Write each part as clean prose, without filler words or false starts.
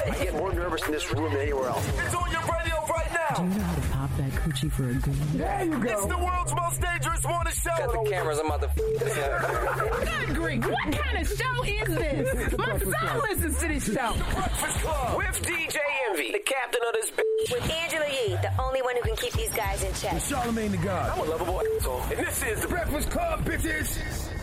I get more nervous in this room than anywhere else. It's on your radio right now. Do you know how to pop that coochie for a green? There you go. It's the world's most dangerous morning show. Got the cameras. I'm about to Good grief. What kind of show is this? My son listens to this show. The Breakfast Club. with DJ Envy, the captain of this bitch. With Angela Yee, the only one who can keep these guys in check. Charlamagne the God. I'm a lovable asshole. And this is the Breakfast Club, bitches.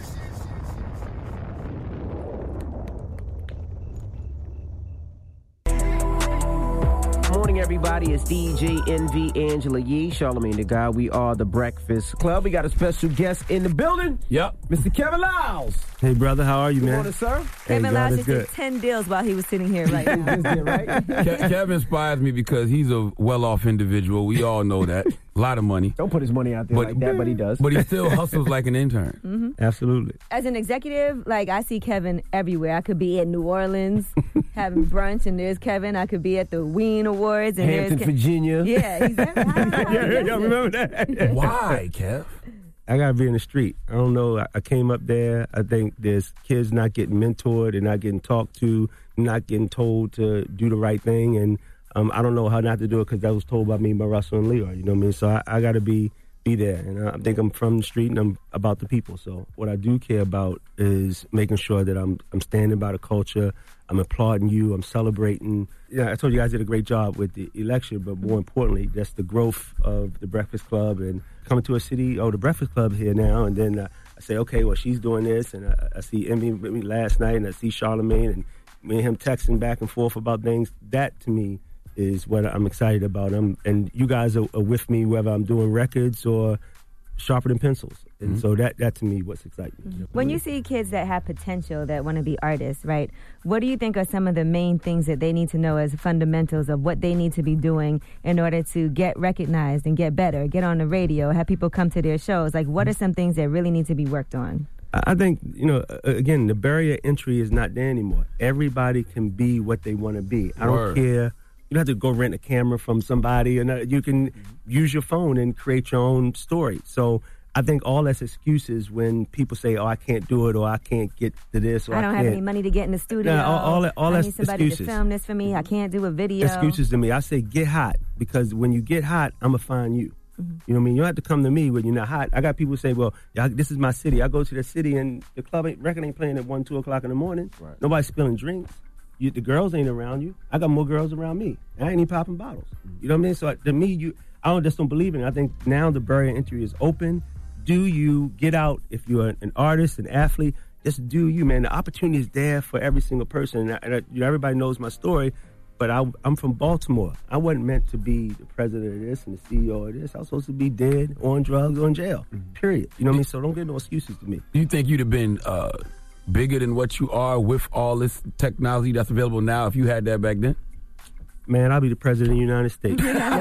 Morning, everybody. It's DJ Envy, Angela Yee, Charlamagne the God. We are the Breakfast Club. We got a special guest in the building. Yep. Mr. Kevin Lyles. Hey, brother, how are you, Good man? morning, sir. Kevin Lyles just good. did 10 deals while he was sitting here right now. Just did, right? Kevin inspires me because he's a well-off individual. We all know that. A lot of money. Don't put his money out there like that, but he does. But he still hustles like an intern. Mm-hmm. Absolutely. As an executive, like, I see Kevin everywhere. I could be in New Orleans having brunch, and there's Kevin. I could be at the Ween Awards, and Hampton, there's Virginia. Yeah, he's everywhere. Y'all remember that? Why, Kev? I got to be in the street. I don't know. I came up there. I think there's kids not getting mentored. They're not getting talked to, not getting told to do the right thing. And I don't know how not to do it because that was told by me by Russell and Leroy. You know what I mean? So I got to be there. And I think I'm from the street and I'm about the people. So what I do care about is making sure that I'm standing by the culture. I'm applauding you. I'm celebrating. Yeah, I told you guys did a great job with the election, but more importantly, that's the growth of the Breakfast Club and coming to a city. Oh, the Breakfast Club here now, and then I say, okay, well, she's doing this, and I see Envy with me last night, and I see Charlamagne, and me and him texting back and forth about things. That to me is what I'm excited about. And you guys are with me whether I'm doing records or sharpening pencils. And so that to me what's exciting. Mm-hmm. When you see kids that have potential that want to be artists, right, what do you think are some of the main things that they need to know as fundamentals of what they need to be doing in order to get recognized and get better, get on the radio, have people come to their shows? Like, what are some things that really need to be worked on? I think, again, the barrier entry is not there anymore. Everybody can be what they want to be. I don't care. You don't have to go rent a camera from somebody, and you can use your phone and create your own story. So I think all that's excuses when people say, "Oh, I can't do it," or "I can't get to this," or I don't have any money to get in the studio. All I that's need somebody excuses. to film this for me. I can't do a video. Excuses to me. I say get hot, because when you get hot, I'm gonna find you. Mm-hmm. You know what I mean? You don't have to come to me when you're not hot. I got people say, "Well, this is my city." I go to the city and the record ain't playing at 1-2 o'clock in the morning. Right. Nobody's spilling drinks. The girls ain't around you. I got more girls around me. I ain't even popping bottles. You know what I mean? So to me, I just don't believe in it. I think now the barrier entry is open. Do you get out? If you're an artist, an athlete, just do you, man. The opportunity is there for every single person. And everybody knows my story, but I'm from Baltimore. I wasn't meant to be the president of this and the CEO of this. I was supposed to be dead, on drugs, or in jail, period. You know what I mean? So don't get no excuses to me. Do you think you'd have been bigger than what you are with all this technology that's available now if you had that back then? Man, I'll be the president of the United States.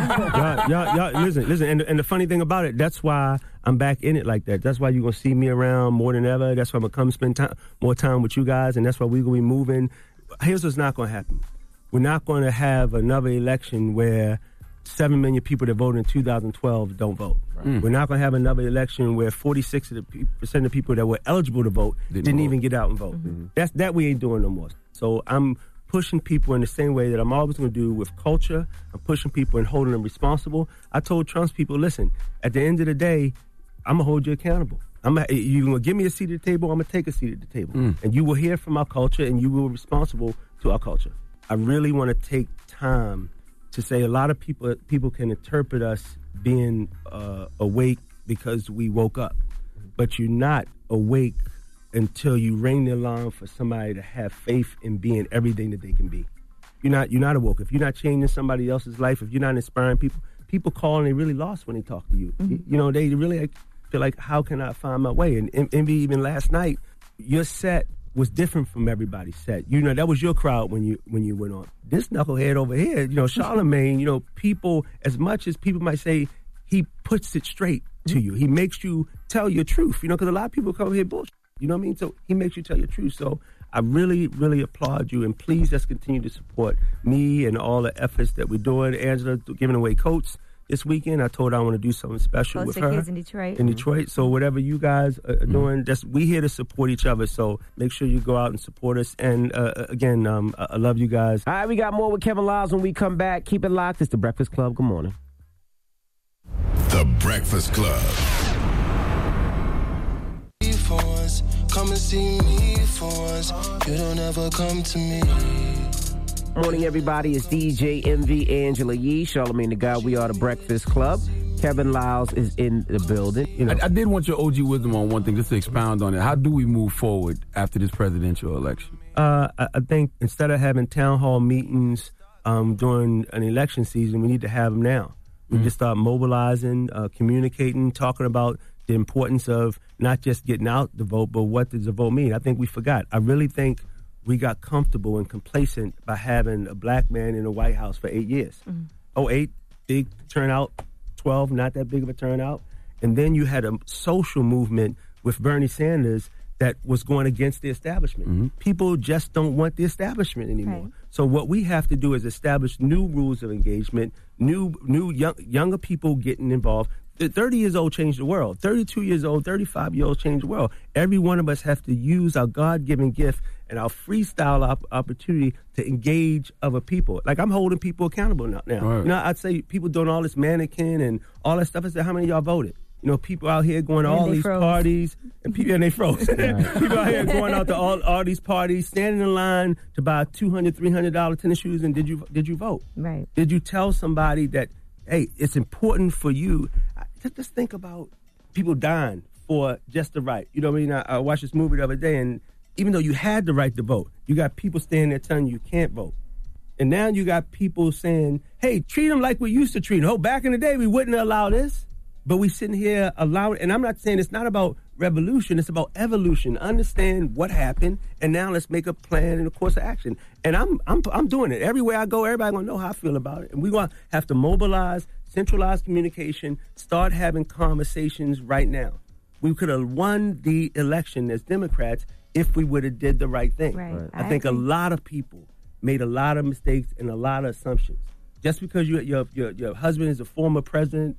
y'all, listen. And the funny thing about it, that's why I'm back in it like that. That's why you're going to see me around more than ever. That's why I'm going to come spend more time with you guys, and that's why we're going to be moving. Here's what's not going to happen. We're not going to have another election where 7 million people that voted in 2012 don't vote. Right. We're not going to have another election where 46% of the people that were eligible to vote didn't even get out and vote. Mm-hmm. That we ain't doing no more. So I'm pushing people in the same way that I'm always going to do with culture. I'm pushing people and holding them responsible. I told Trump's people, listen, at the end of the day, I'm going to hold you accountable. You're going to give me a seat at the table, I'm going to take a seat at the table. And you will hear from our culture, and you will be responsible to our culture. I really want to take time to say a lot of people can interpret us being awake because we woke up. But you're not awake until you ring the alarm for somebody to have faith in being everything that they can be. You're not awoke. If you're not changing somebody else's life, if you're not inspiring people call and they really lost when they talk to you. Mm-hmm. They really feel like, how can I find my way? And Envy, even last night, your set was different from everybody's set. That was your crowd when you went on. This knucklehead over here, Charlamagne, people, as much as people might say, he puts it straight to you. He makes you tell your truth, because a lot of people come here bullshit. You know what I mean? So he makes you tell your truth. So I really, really applaud you, and please let's continue to support me and all the efforts that we're doing. Angela giving away coats this weekend. I told her I want to do something special with Foster her. Kids in Detroit. In Detroit. So whatever you guys are doing, we here to support each other. So make sure you go out and support us. And again, I love you guys. All right, we got more with Kevin Lyles when we come back. Keep it locked. It's The Breakfast Club. Good morning. The Breakfast Club. Come and see me for once. You don't ever come to me. Morning, everybody. It's DJ MV, Angela Yee, Charlamagne the God. We are The Breakfast Club. Kevin Lyles is in the building. You know. I did want your OG wisdom on one thing, just to expound on it. How do we move forward after this presidential election? I think instead of having town hall meetings during an election season, we need to have them now. We need to start mobilizing, communicating, talking about the importance of not just getting out the vote, but what does the vote mean? I think we forgot. I really think we got comfortable and complacent by having a black man in the White House for 8 years. 8, big turnout. 12, not that big of a turnout. And then you had a social movement with Bernie Sanders that was going against the establishment. People just don't want the establishment anymore. Right. So what we have to do is establish new rules of engagement, younger people getting involved. 30 years old changed the world. 32 years old, 35 years old changed the world. Every one of us have to use our God-given gift and our freestyle opportunity to engage other people. Like, I'm holding people accountable now. Right. You know, I'd say people doing all this mannequin and all that stuff. I said, how many of y'all voted? You know, people out here going to all these parties, and they froze. People out here going out to all these parties, standing in line to buy $200, $300 tennis shoes, and did you vote? Right. Did you tell somebody that, hey, it's important for you? Just think about people dying for just the right. You know what I mean? I watched this movie the other day, and even though you had the right to vote, you got people standing there telling you can't vote. And now you got people saying, hey, treat them like we used to treat them. Oh, back in the day, we wouldn't allow this. But we sitting here allowing, and I'm not saying it's not about revolution, it's about evolution. Understand what happened, and now let's make a plan and a course of action. And I'm doing it. Everywhere I go, everybody gonna know how I feel about it. And we're gonna have to mobilize, centralize communication, start having conversations right now. We could have won the election as Democrats if we would have did the right thing. Right. I think a lot of people made a lot of mistakes and a lot of assumptions. Just because your husband is a former president,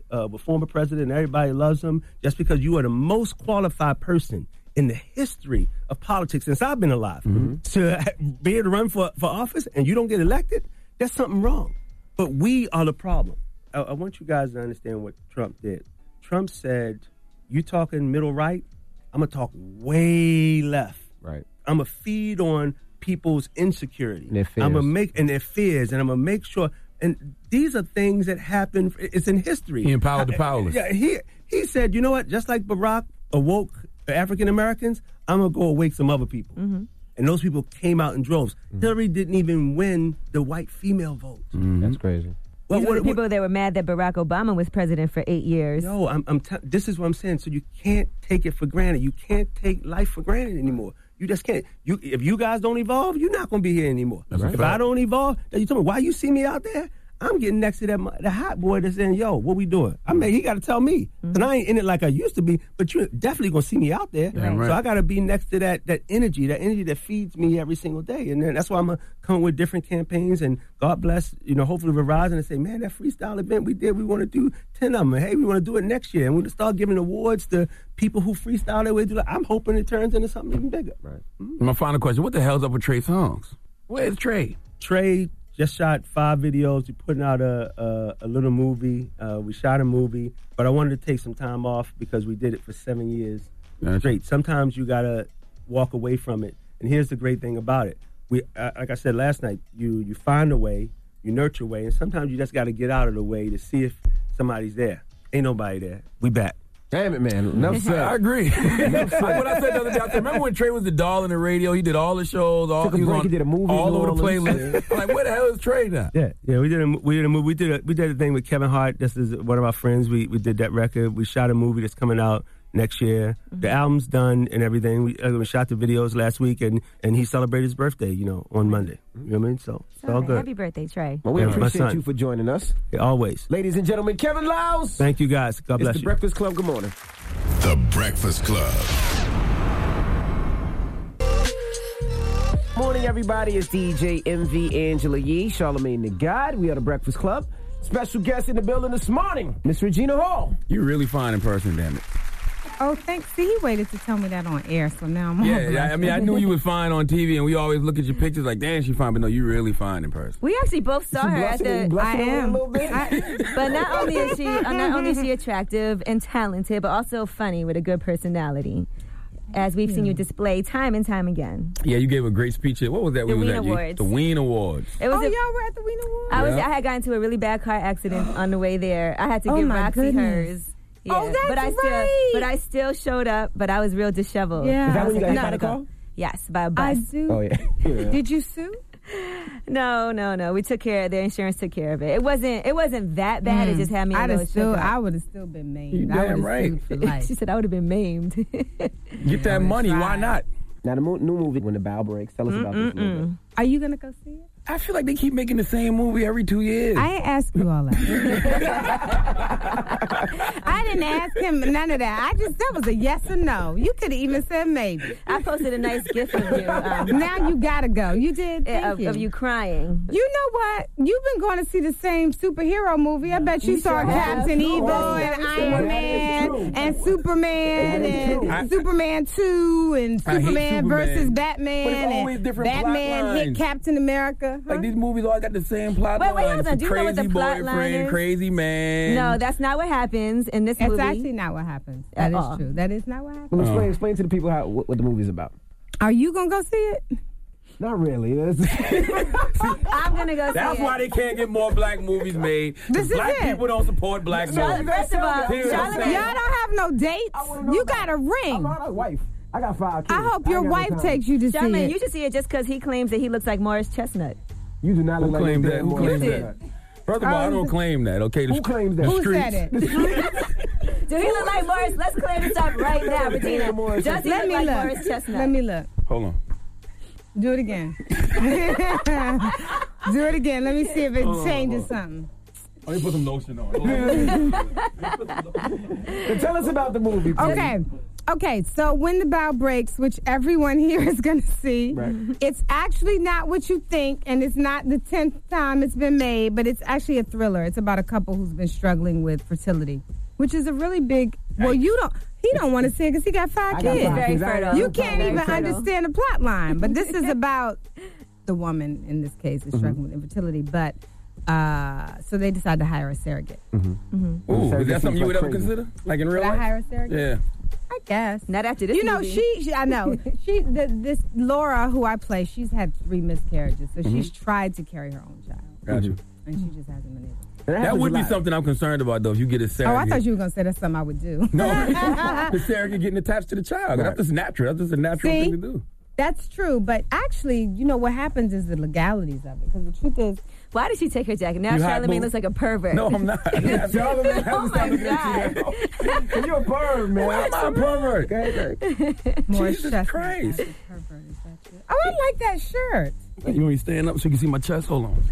and everybody loves him, just because you are the most qualified person in the history of politics since I've been alive to be able to run for office and you don't get elected, there's something wrong. But we are the problem. I want you guys to understand what Trump did. Trump said, you talking middle right, I'm going to talk way left. Right. I'm going to feed on people's insecurity. And their fears. I'm going to make, and their fears, and I'm going to make sure. And these are things that happen. It's in history. He empowered the powerless. Yeah, he said, you know what? Just like Barack awoke African Americans, I'm gonna go awake some other people. And those people came out in droves. Hillary didn't even win the white female vote. That's crazy. Well, These were the people that were mad that Barack Obama was president for 8 years. No, this is what I'm saying. So you can't take it for granted. You can't take life for granted anymore. You just can't. If you guys don't evolve, you're not going to be here anymore. If I don't evolve, then you tell me, why you see me out there? I'm getting next to the hot boy that's saying, yo, what we doing? I mean, he got to tell me. And I ain't in it like I used to be, but you're definitely going to see me out there. Right. So I got to be next to that energy that feeds me every single day. And then that's why I'm going to come with different campaigns. And God bless, hopefully we'll rise and say, man, that freestyle event we did, we want to do 10 of them. And hey, we want to do it next year. And we'll start giving awards to people who freestyle their way through it. I'm hoping it turns into something even bigger. Right. My final question, what the hell's up with Trey Songz? Where's Trey? Trey just shot 5 videos. We're putting out a little movie. We shot a movie, but I wanted to take some time off because we did it for 7 years straight. Sometimes you got to walk away from it. And here's the great thing about it. Like I said last night, you find a way, you nurture a way, and sometimes you just got to get out of the way to see if somebody's there. Ain't nobody there. We back. Damn it, man. Enough said. I agree. What I said the other day, I said, remember when Trey was the doll in the radio? He did all the shows. He did a movie. All over the playlist. Like, where the hell is Trey now? Yeah. We did a movie. We did a thing with Kevin Hart. This is one of our friends. We did that record. We shot a movie that's coming out next year. The album's done and everything. We shot the videos last week, and he celebrated his birthday, on Monday. You know what I mean? So it's all good. Happy birthday, Trey. Well, we appreciate you for joining us. Yeah, always. Ladies and gentlemen, Kevin Lyles. Thank you, guys. God bless you. It's The Breakfast Club. Good morning. The Breakfast Club. Morning, everybody. It's DJ MV, Angela Yee, Charlamagne the God. We are The Breakfast Club. Special guest in the building this morning, Miss Regina Hall. You really fine in person, damn it. Oh, thanks. See, he waited to tell me that on air, so now I'm Yeah, I mean, I knew you was fine on TV, and we always look at your pictures like, damn, she fine, but no, you really fine in person. We actually both saw her at the. I am. But not only is she attractive and talented, but also funny with a good personality, as we've seen you display time and time again. Yeah, you gave a great speech. What was that? The Ween Awards. The Ween Awards. It was y'all were at the Ween Awards? I had gotten into a really bad car accident on the way there. I had to give my Roxy goodness. hers. Yeah. Oh, that's right. But I still showed up, but I was real disheveled. Yeah. Is that when you got hit by gotta the car? go. Yes, by a bus. I do. Oh, yeah. Did you sue? No. We took care of their insurance took care of it. It wasn't that bad. It just had me a little shook up. I would have still been maimed. You I damn would have right. sued for life. She said I would have been maimed. Get that money. Why not? Now, the new movie, When the Bow Breaks. Tell us about this movie. Are you going to go see it? I feel like they keep making the same movie every 2 years. I ain't asked you all that. I didn't ask him none of that. That was a yes or no. You could have even said maybe. I posted a nice gift of you. Now you gotta go. You did? Thank you. Of you crying. You know what? You've been going to see the same superhero movie. I bet you saw sure have. Captain Evil Oh, and that's Iron true. Man and Superman and Superman 2 and I hate Superman versus Superman. Batman But it's always and different plot Batman hit lines. Captain America. Like these movies all got the same plot Wait, lines. hold on. Do you know what the Crazy plot line boyfriend, is? crazy man. No, that's not what happens in this That's movie. actually not what happens. That is true. That is not what happens. Well, explain to the people what the movie's about. Are you going to go see it? Not really. I'm gonna go see That's it. why they can't get more black movies made. This is black it. people don't support black movies. First of all, Here's what I'm Y'all saying. don't have no dates? You got a ring. I'm not a wife. I got 5 kids. I hope your wife takes you to see Charlamagne, it. you should see it just because he claims that he looks like Morris Chestnut. You do not Who look like claimed no that? damn Who Morris claimed Chestnut. that? First of all, I don't claim that. Okay, Who claims that? Who streets. said it? Do he look like Morris? Let's clear this up right now, Regina. Does he Let look me like look. Morris Chestnut? Let me look. Hold on. Do it again. Do it again. Let me see if it changes something. Let me put some lotion on. Tell us about the movie, please. Okay, so When the Bow Breaks, which everyone here is going to see, it's actually not what you think, and it's not the 10th time it's been made, but it's actually a thriller. It's about a couple who's been struggling with fertility, which is a really big... Well, he don't want to see it because he got 5 kids. Very fertile. You can't even understand the plot line, but this is about the woman, in this case, is struggling with infertility, but... so they decided to hire a surrogate. Ooh, is that something you would ever consider? Like in real Would I life? hire a surrogate? Yeah. I guess. Not after this movie. I know. This Laura, who I play, she's had 3 miscarriages, so she's tried to carry her own child. Got you. And she just hasn't been able to. That would be something I'm concerned about, though, if you get a surrogate. Oh, I thought you were going to say that's something I would do. No, the surrogate getting attached to the child. That's just natural. That's just a natural thing to do. That's true, but actually, what happens is the legalities of it. Because the truth is, why did she take her jacket? Now Charlamagne looks like a pervert. No, I'm not. Charlamagne Oh my God. You're a pervert, man. Why am I a pervert? Jesus Christ. Oh, I like that shirt. You want me to stand up so you can see my chest? Hold on.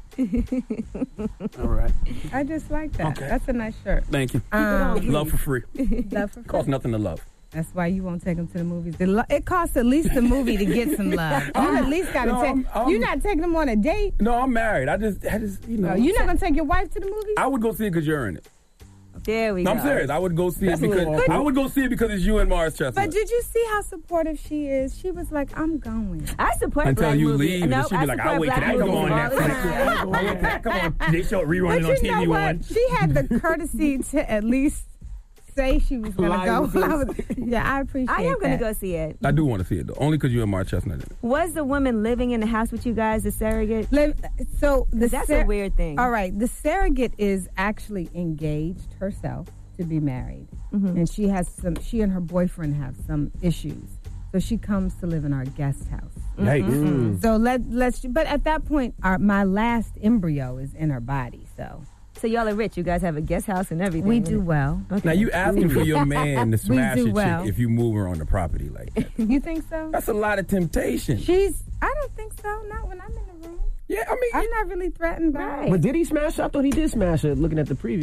All right. I just like that. Okay. That's a nice shirt. Thank you. Love for free. Love for free. Costs nothing to love. That's why you won't take them to the movies. It costs at least a movie to get some love. You at least got to take. You're not taking them on a date. No, I'm married. I just, You're not gonna take your wife to the movies. I would go see it because you're in it. There we go. I'm serious. I would go see it because it's you and Morris Chestnut. But did you see how supportive she is? She was like, "I'm going." I support until black you movies. leave, and she'd be like, "I'll wait till that come on Netflix." Come on, they show it rerunning on TV one. She had the courtesy to at least say she was going to go. Yeah, I appreciate I am going to that. go see it. I do want to see it though, only because you and Morris Chestnut in it. Was the woman living in the house with you guys a surrogate? That's a weird thing. All right, the surrogate is actually engaged herself to be married, and she and her boyfriend have some issues, so she comes to live in our guest house. So let's. But at that point, my last embryo is in her body, so. So y'all are rich. You guys have a guest house and everything. We do well. Okay. Now you asking for your man to smash do your well. chick if you move her on the property like that. You think so? That's a lot of temptation. I don't think so. Not when I'm in the room. Yeah, I mean, I'm not really threatened by it. But did he smash her? I thought he did smash her looking at the preview.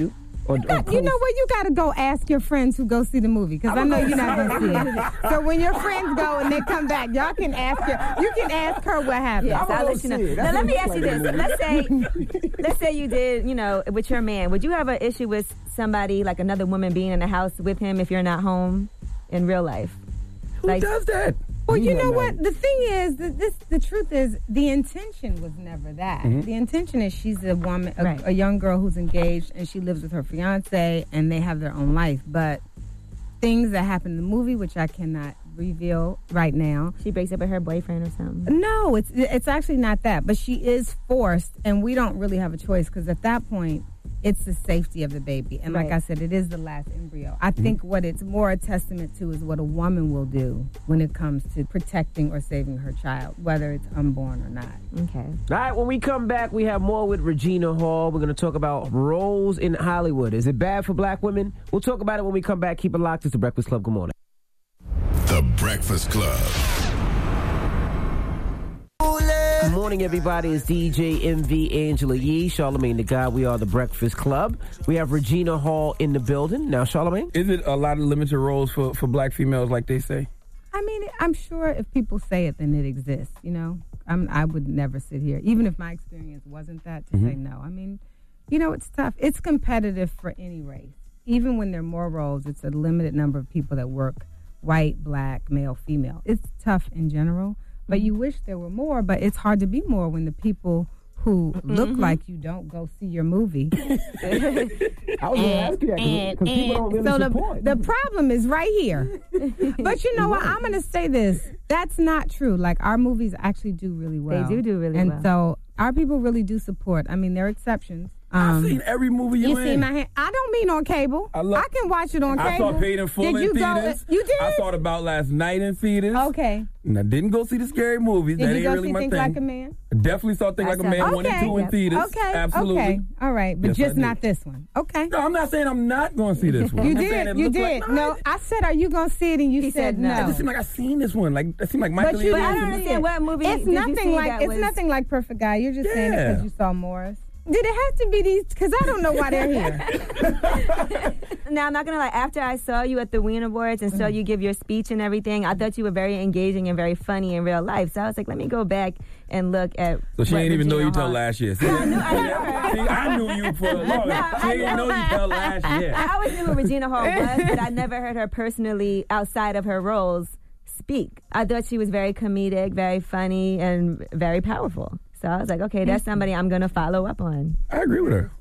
Or You know what? You got to go ask your friends who go see the movie because I know you're not going to see it. So when your friends go and they come back, y'all can ask you can ask her what happened. Yes, I'll let you know. Now let me ask you this: let's say you did, with your man. Would you have an issue with somebody like another woman being in the house with him if you're not home in real life? Who does that? Well, you know what? The thing is, the truth is, the intention was never that. Mm-hmm. The intention is she's a woman, a young girl who's engaged, and she lives with her fiance, and they have their own life. But things that happen in the movie, which I cannot reveal right now. She breaks up with her boyfriend or something? No, it's actually not that. But she is forced, and we don't really have a choice because at that point, it's the safety of the baby. And like I said, it is the last embryo. I think what it's more a testament to is what a woman will do when it comes to protecting or saving her child, whether it's unborn or not. Okay. All right, when we come back, we have more with Regina Hall. We're going to talk about roles in Hollywood. Is it bad for black women? We'll talk about it when we come back. Keep it locked. It's The Breakfast Club. Good morning. The Breakfast Club. Good morning, everybody. It's DJ MV, Angela Yee, Charlamagne the God. We are The Breakfast Club. We have Regina Hall in the building. Now, Charlamagne? Is it a lot of limited roles for black females like they say? I mean, I'm sure if people say it, then it exists, I would never sit here, even if my experience wasn't that, to say no. I mean, it's tough. It's competitive for any race. Even when there are more roles, it's a limited number of people that work, white, black, male, female. It's tough in general. But you wish there were more, but it's hard to be more when the people who look like you don't go see your movie. I was going to ask you that because people don't really support. The problem is right here. But you know what? I'm going to say this. That's not true. Like, our movies actually do really well. They do really well. And so our people really do support. I mean, there are exceptions. I've seen every movie you in. See my hand? I don't mean on cable. I can watch it on cable. I saw Paid in Full in theaters. You did? I saw it about last night in theaters. Okay. And I didn't go see the scary movies. Did that you ain't go really see my Think thing. Like a Man? I definitely saw Think Like a Man 1 and 2 in theaters. Okay. Absolutely. Okay. All right. But Yes, just I did. not this one. Okay. No, I'm not saying I'm not going to see this one. You I'm saying did. it You looked did. like, No, I said, are you going to see it? And you said no. It just seemed like I seen this one. Like, it seemed like Michael But I don't understand what movie It's did you nothing see like that it's was... nothing like Perfect Guy. You're just saying it Yeah. because you saw Morris. Did it have to be these? Because I don't know why they're here. Now, I'm not going to lie. After I saw you at the Wien Awards and saw you give your speech and everything, I thought you were very engaging and very funny in real life. So I was like, let me go back and look at So she what ain't even know Regina you till Hall- last year. I knew you for a long time. She didn't know you till last year. I always knew who Regina Hall was, but I never heard her personally outside of her roles speak. I thought she was very comedic, very funny, and very powerful. So I was like, okay, that's somebody I'm going to follow up on. I agree with her.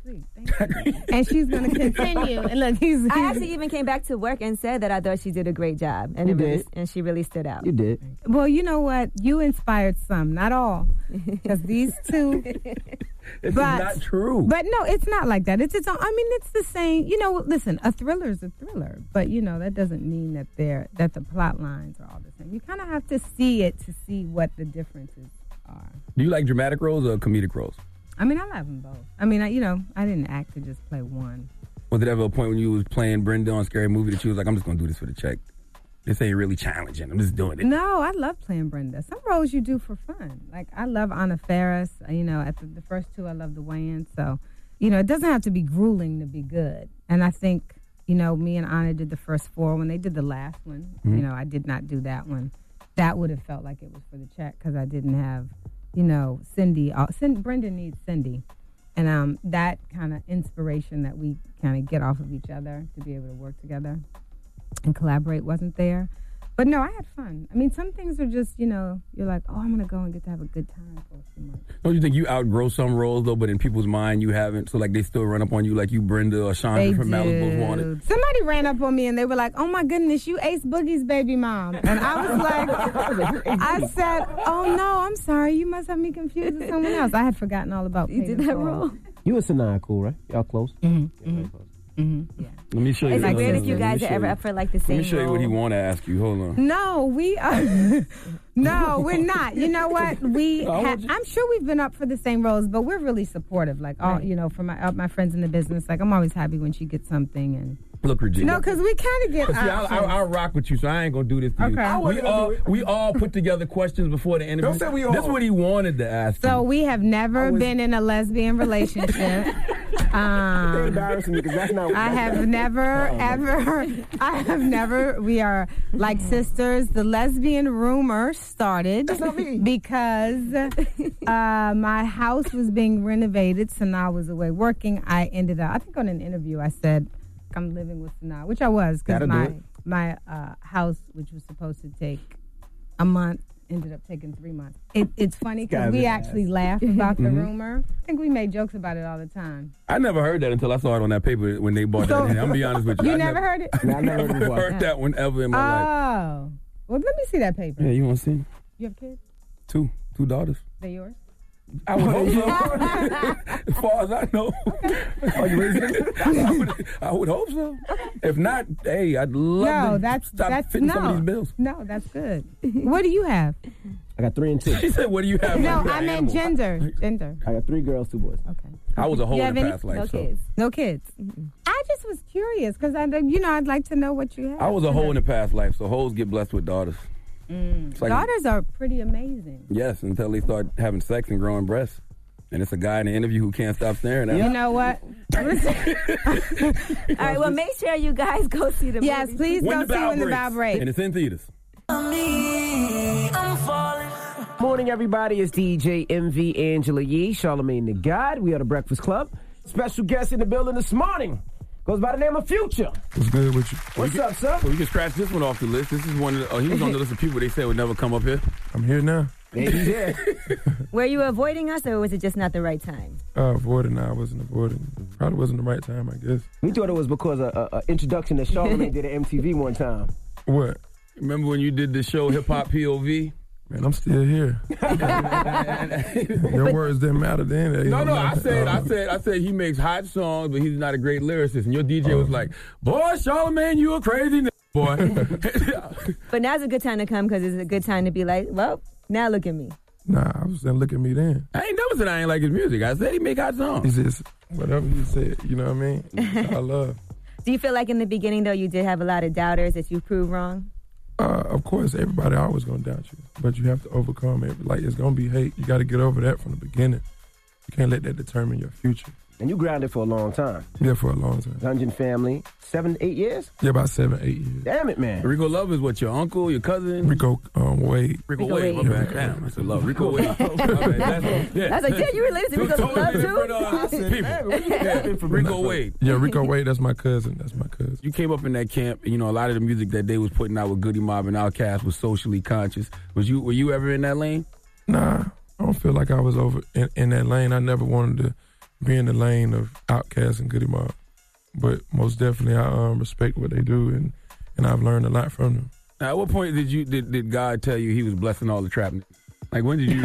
And she's going to continue. And look, I actually even came back to work and said that I thought she did a great job. And, and she really stood out. You did. Well, you know what? You inspired some, not all. Because these two... It's not true. But no, it's not like that. It's its own. I mean, it's the same. Listen, a thriller is a thriller, but that doesn't mean that the plot lines are all the same. You kind of have to see it to see what the differences are. Do you like dramatic roles or comedic roles? I mean, I love them both. I mean, I didn't act to just play one. Was there ever a point when you was playing Brenda on Scary Movie that you was like, I'm just going to do this for the check? This ain't really challenging. I'm just doing it. No, I love playing Brenda. Some roles you do for fun. Like, I love Anna Faris. At the first two, I love the Wayans. So, it doesn't have to be grueling to be good. And I think, me and Anna did the first four. When they did the last one, I did not do that one. That would have felt like it was for the check because I didn't have, Cindy. Brenda needs Cindy. And that kind of inspiration that we kind of get off of each other to be able to work together and collaborate wasn't there. But no, I had fun. I mean, some things are just, you're like, oh, I'm going to go and get to have a good time for a few months. Don't you think you outgrow some roles, though, but in people's mind you haven't? So, like, they still run up on you like you Brenda or Chandra from Malibu's Wanted? Somebody ran up on me and they were like, oh, my goodness, you Ace Boogie's baby mom. And I was like, I said, oh, no, I'm sorry. You must have me confused with someone else. I had forgotten all about You did that role? You and Sanaa cool, right? Y'all close? Mm-hmm. Yeah. Let me show you. It's like weird if you guys are ever up for like the same Let me show you what he role. want to ask you. Hold on. No, we are. No, we're not. You know what? I'm sure we've been up for the same roles, but we're really supportive. Like, all for my friends in the business, like I'm always happy when she gets something. And look, Regina. No, because we kind of get. See, I'll rock with you, so I ain't gonna do this to you. Okay. We all put together questions before the interview. Don't say we all. This is what he wanted to ask. So you. we have never been in a lesbian relationship. They're embarrassing me because that's not. I have never. We are like sisters. The lesbian rumor started because my house was being renovated. Sanaa was away working. I ended up, I think on an interview, I said, I'm living with Sanaa, which I was because my house, which was supposed to take a month, ended up taking 3 months. It's funny because we actually laugh about the rumor. I think we made jokes about it all the time. I never heard that until I saw it on that paper when they bought that in. I'm going to be honest with you. You never heard it? I never heard that one ever in my life. Oh. Well, let me see that paper. Yeah, you want to see? You have kids? Two daughters. They're yours? I would hope so. As far as I know. Are you raising them? I would hope so. If not, hey, I'd love to stop fitting some of these bills. No, that's good. What do you have? I got 3 and 2. She said, what do you have? No, I meant gender. I got 3 girls, 2 boys. Okay. I was a whole in the past life. No kids. I just was curious because I'd like to know what you have. I was a hoe in the past life, so hoes get blessed with daughters. Like, daughters are pretty amazing. Yes, until they start having sex and growing breasts. And it's a guy in the interview who can't stop staring at You know what? All right, well, make sure you guys go see the movie. Yes, please go see When the Bow Breaks. And it's in theaters. I'm falling. Morning, everybody. It's DJ MV, Angela Yee, Charlamagne the God. We are the Breakfast Club. Special guest in the building this morning goes by the name of Future. What's good with you? What's up, sir? Well, you can scratch this one off the list. This is one of he was on the list of people they said would never come up here. I'm here now. Yeah, he's here. Were you avoiding us, or was it just not the right time? Avoiding. I wasn't avoiding. Probably wasn't the right time, I guess. We thought it was because of an introduction that Charlamagne did at MTV one time. What? Remember when you did the show Hip Hop POV? Man, I'm still here. Your words didn't matter then. No, I said he makes hot songs, but he's not a great lyricist. And your DJ was like, boy, Charlamagne, you a crazy boy. But now's a good time to come because it's a good time to be like, well, now look at me. Nah, I was saying look at me then. I ain't never said I ain't like his music. I said he make hot songs. It's just whatever you said, you know what I mean? I love. Do you feel like in the beginning, though, you did have a lot of doubters that you proved wrong? Of course, everybody always gonna doubt you, but you have to overcome it. Like, it's gonna be hate. You got to get over that from the beginning. You can't let that determine your future. And you grounded for a long time. Yeah, for a long time. Dungeon family, 7, 8 years? Yeah, about 7, 8 years. Damn it, man. Rico Love is what, your uncle, your cousin? Rico Wade. Rico Wade. My bad. Damn, I said Love. Rico Wade. I was like, yeah, you related to Rico Love too? People. Rico Wade. Yeah, Rico Wade, that's my cousin. You came up in that camp, and, a lot of the music that they was putting out with Goody Mob and Outkast was socially conscious. Were you ever in that lane? Nah, I don't feel like I was over in that lane. I never wanted to be in the lane of Outkast and Goody Mob. But most definitely I respect what they do, and I've learned a lot from them. Now, at what point did God tell you he was blessing all the trap? Like, when did you...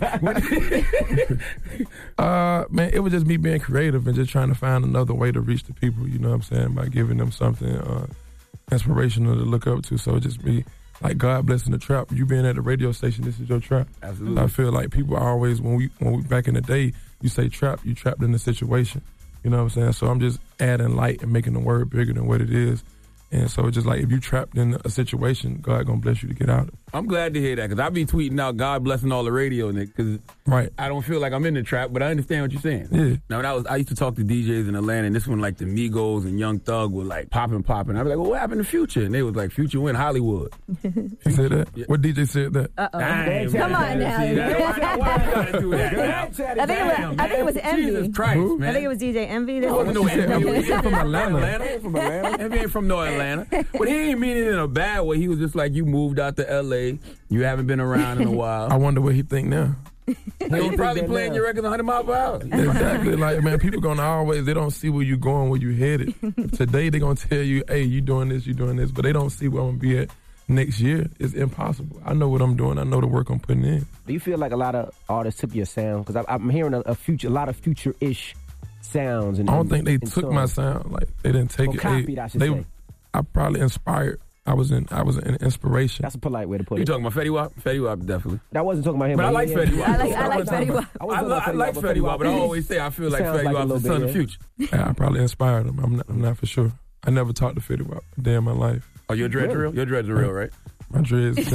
Man, it was just me being creative and just trying to find another way to reach the people, you know what I'm saying, by giving them something inspirational to look up to. So it just be like God blessing the trap. You being at the radio station, this is your trap. Absolutely. I feel like people always, when we back in the day, you say trap, you trapped in the situation. You know what I'm saying? So I'm just adding light and making the word bigger than what it is. And so it's just like if you trapped in a situation, God gonna bless you to get out of it. I'm glad to hear that because I be tweeting out God blessing all the radio, Nick, because I don't feel like I'm in the trap, but I understand what you're saying. Yeah. Now, I used to talk to DJs in Atlanta, and this one, like the Migos and Young Thug were like popping. I'd be like, well, what happened to Future? And they was like, Future went Hollywood. You said that? Yeah. What DJ said that? Uh-oh. Come on now. Why you gotta do that? I think it was Envy. Jesus Christ, man. I think it was DJ Envy. I wasn't no Envy. He's from Atlanta. Envy ain't from no Atlanta. But he ain't mean it in a bad way. He was just like, you moved out to L.A., you haven't been around in a while. I wonder what he think now. He's probably playing your records 100 miles per hour. Exactly. Like, man, people gonna always, they don't see where you going, where you headed. Today they gonna tell you, hey, you doing this, but they don't see where I'm gonna be at next year. It's impossible. I know what I'm doing. I know the work I'm putting in. Do you feel like a lot of artists took your sound? Because I'm hearing a lot of future-ish sounds. I don't think they took my sound. Like, they didn't take it. Copied, I should say. I probably inspired. I was an inspiration. That's a polite way to put it. You talking about Fetty Wap? Fetty Wap, definitely. I wasn't talking about him. But I like Fetty Wap. I like Fetty Wap. I like Fetty Wap, but I always say I feel like Fetty Wap's the son of Future. Yeah, I probably inspired him. I'm not for sure. I never talked to Fetty Wap a day in my life. Oh, your dreads are real? Your dreads are real, right? My dreads.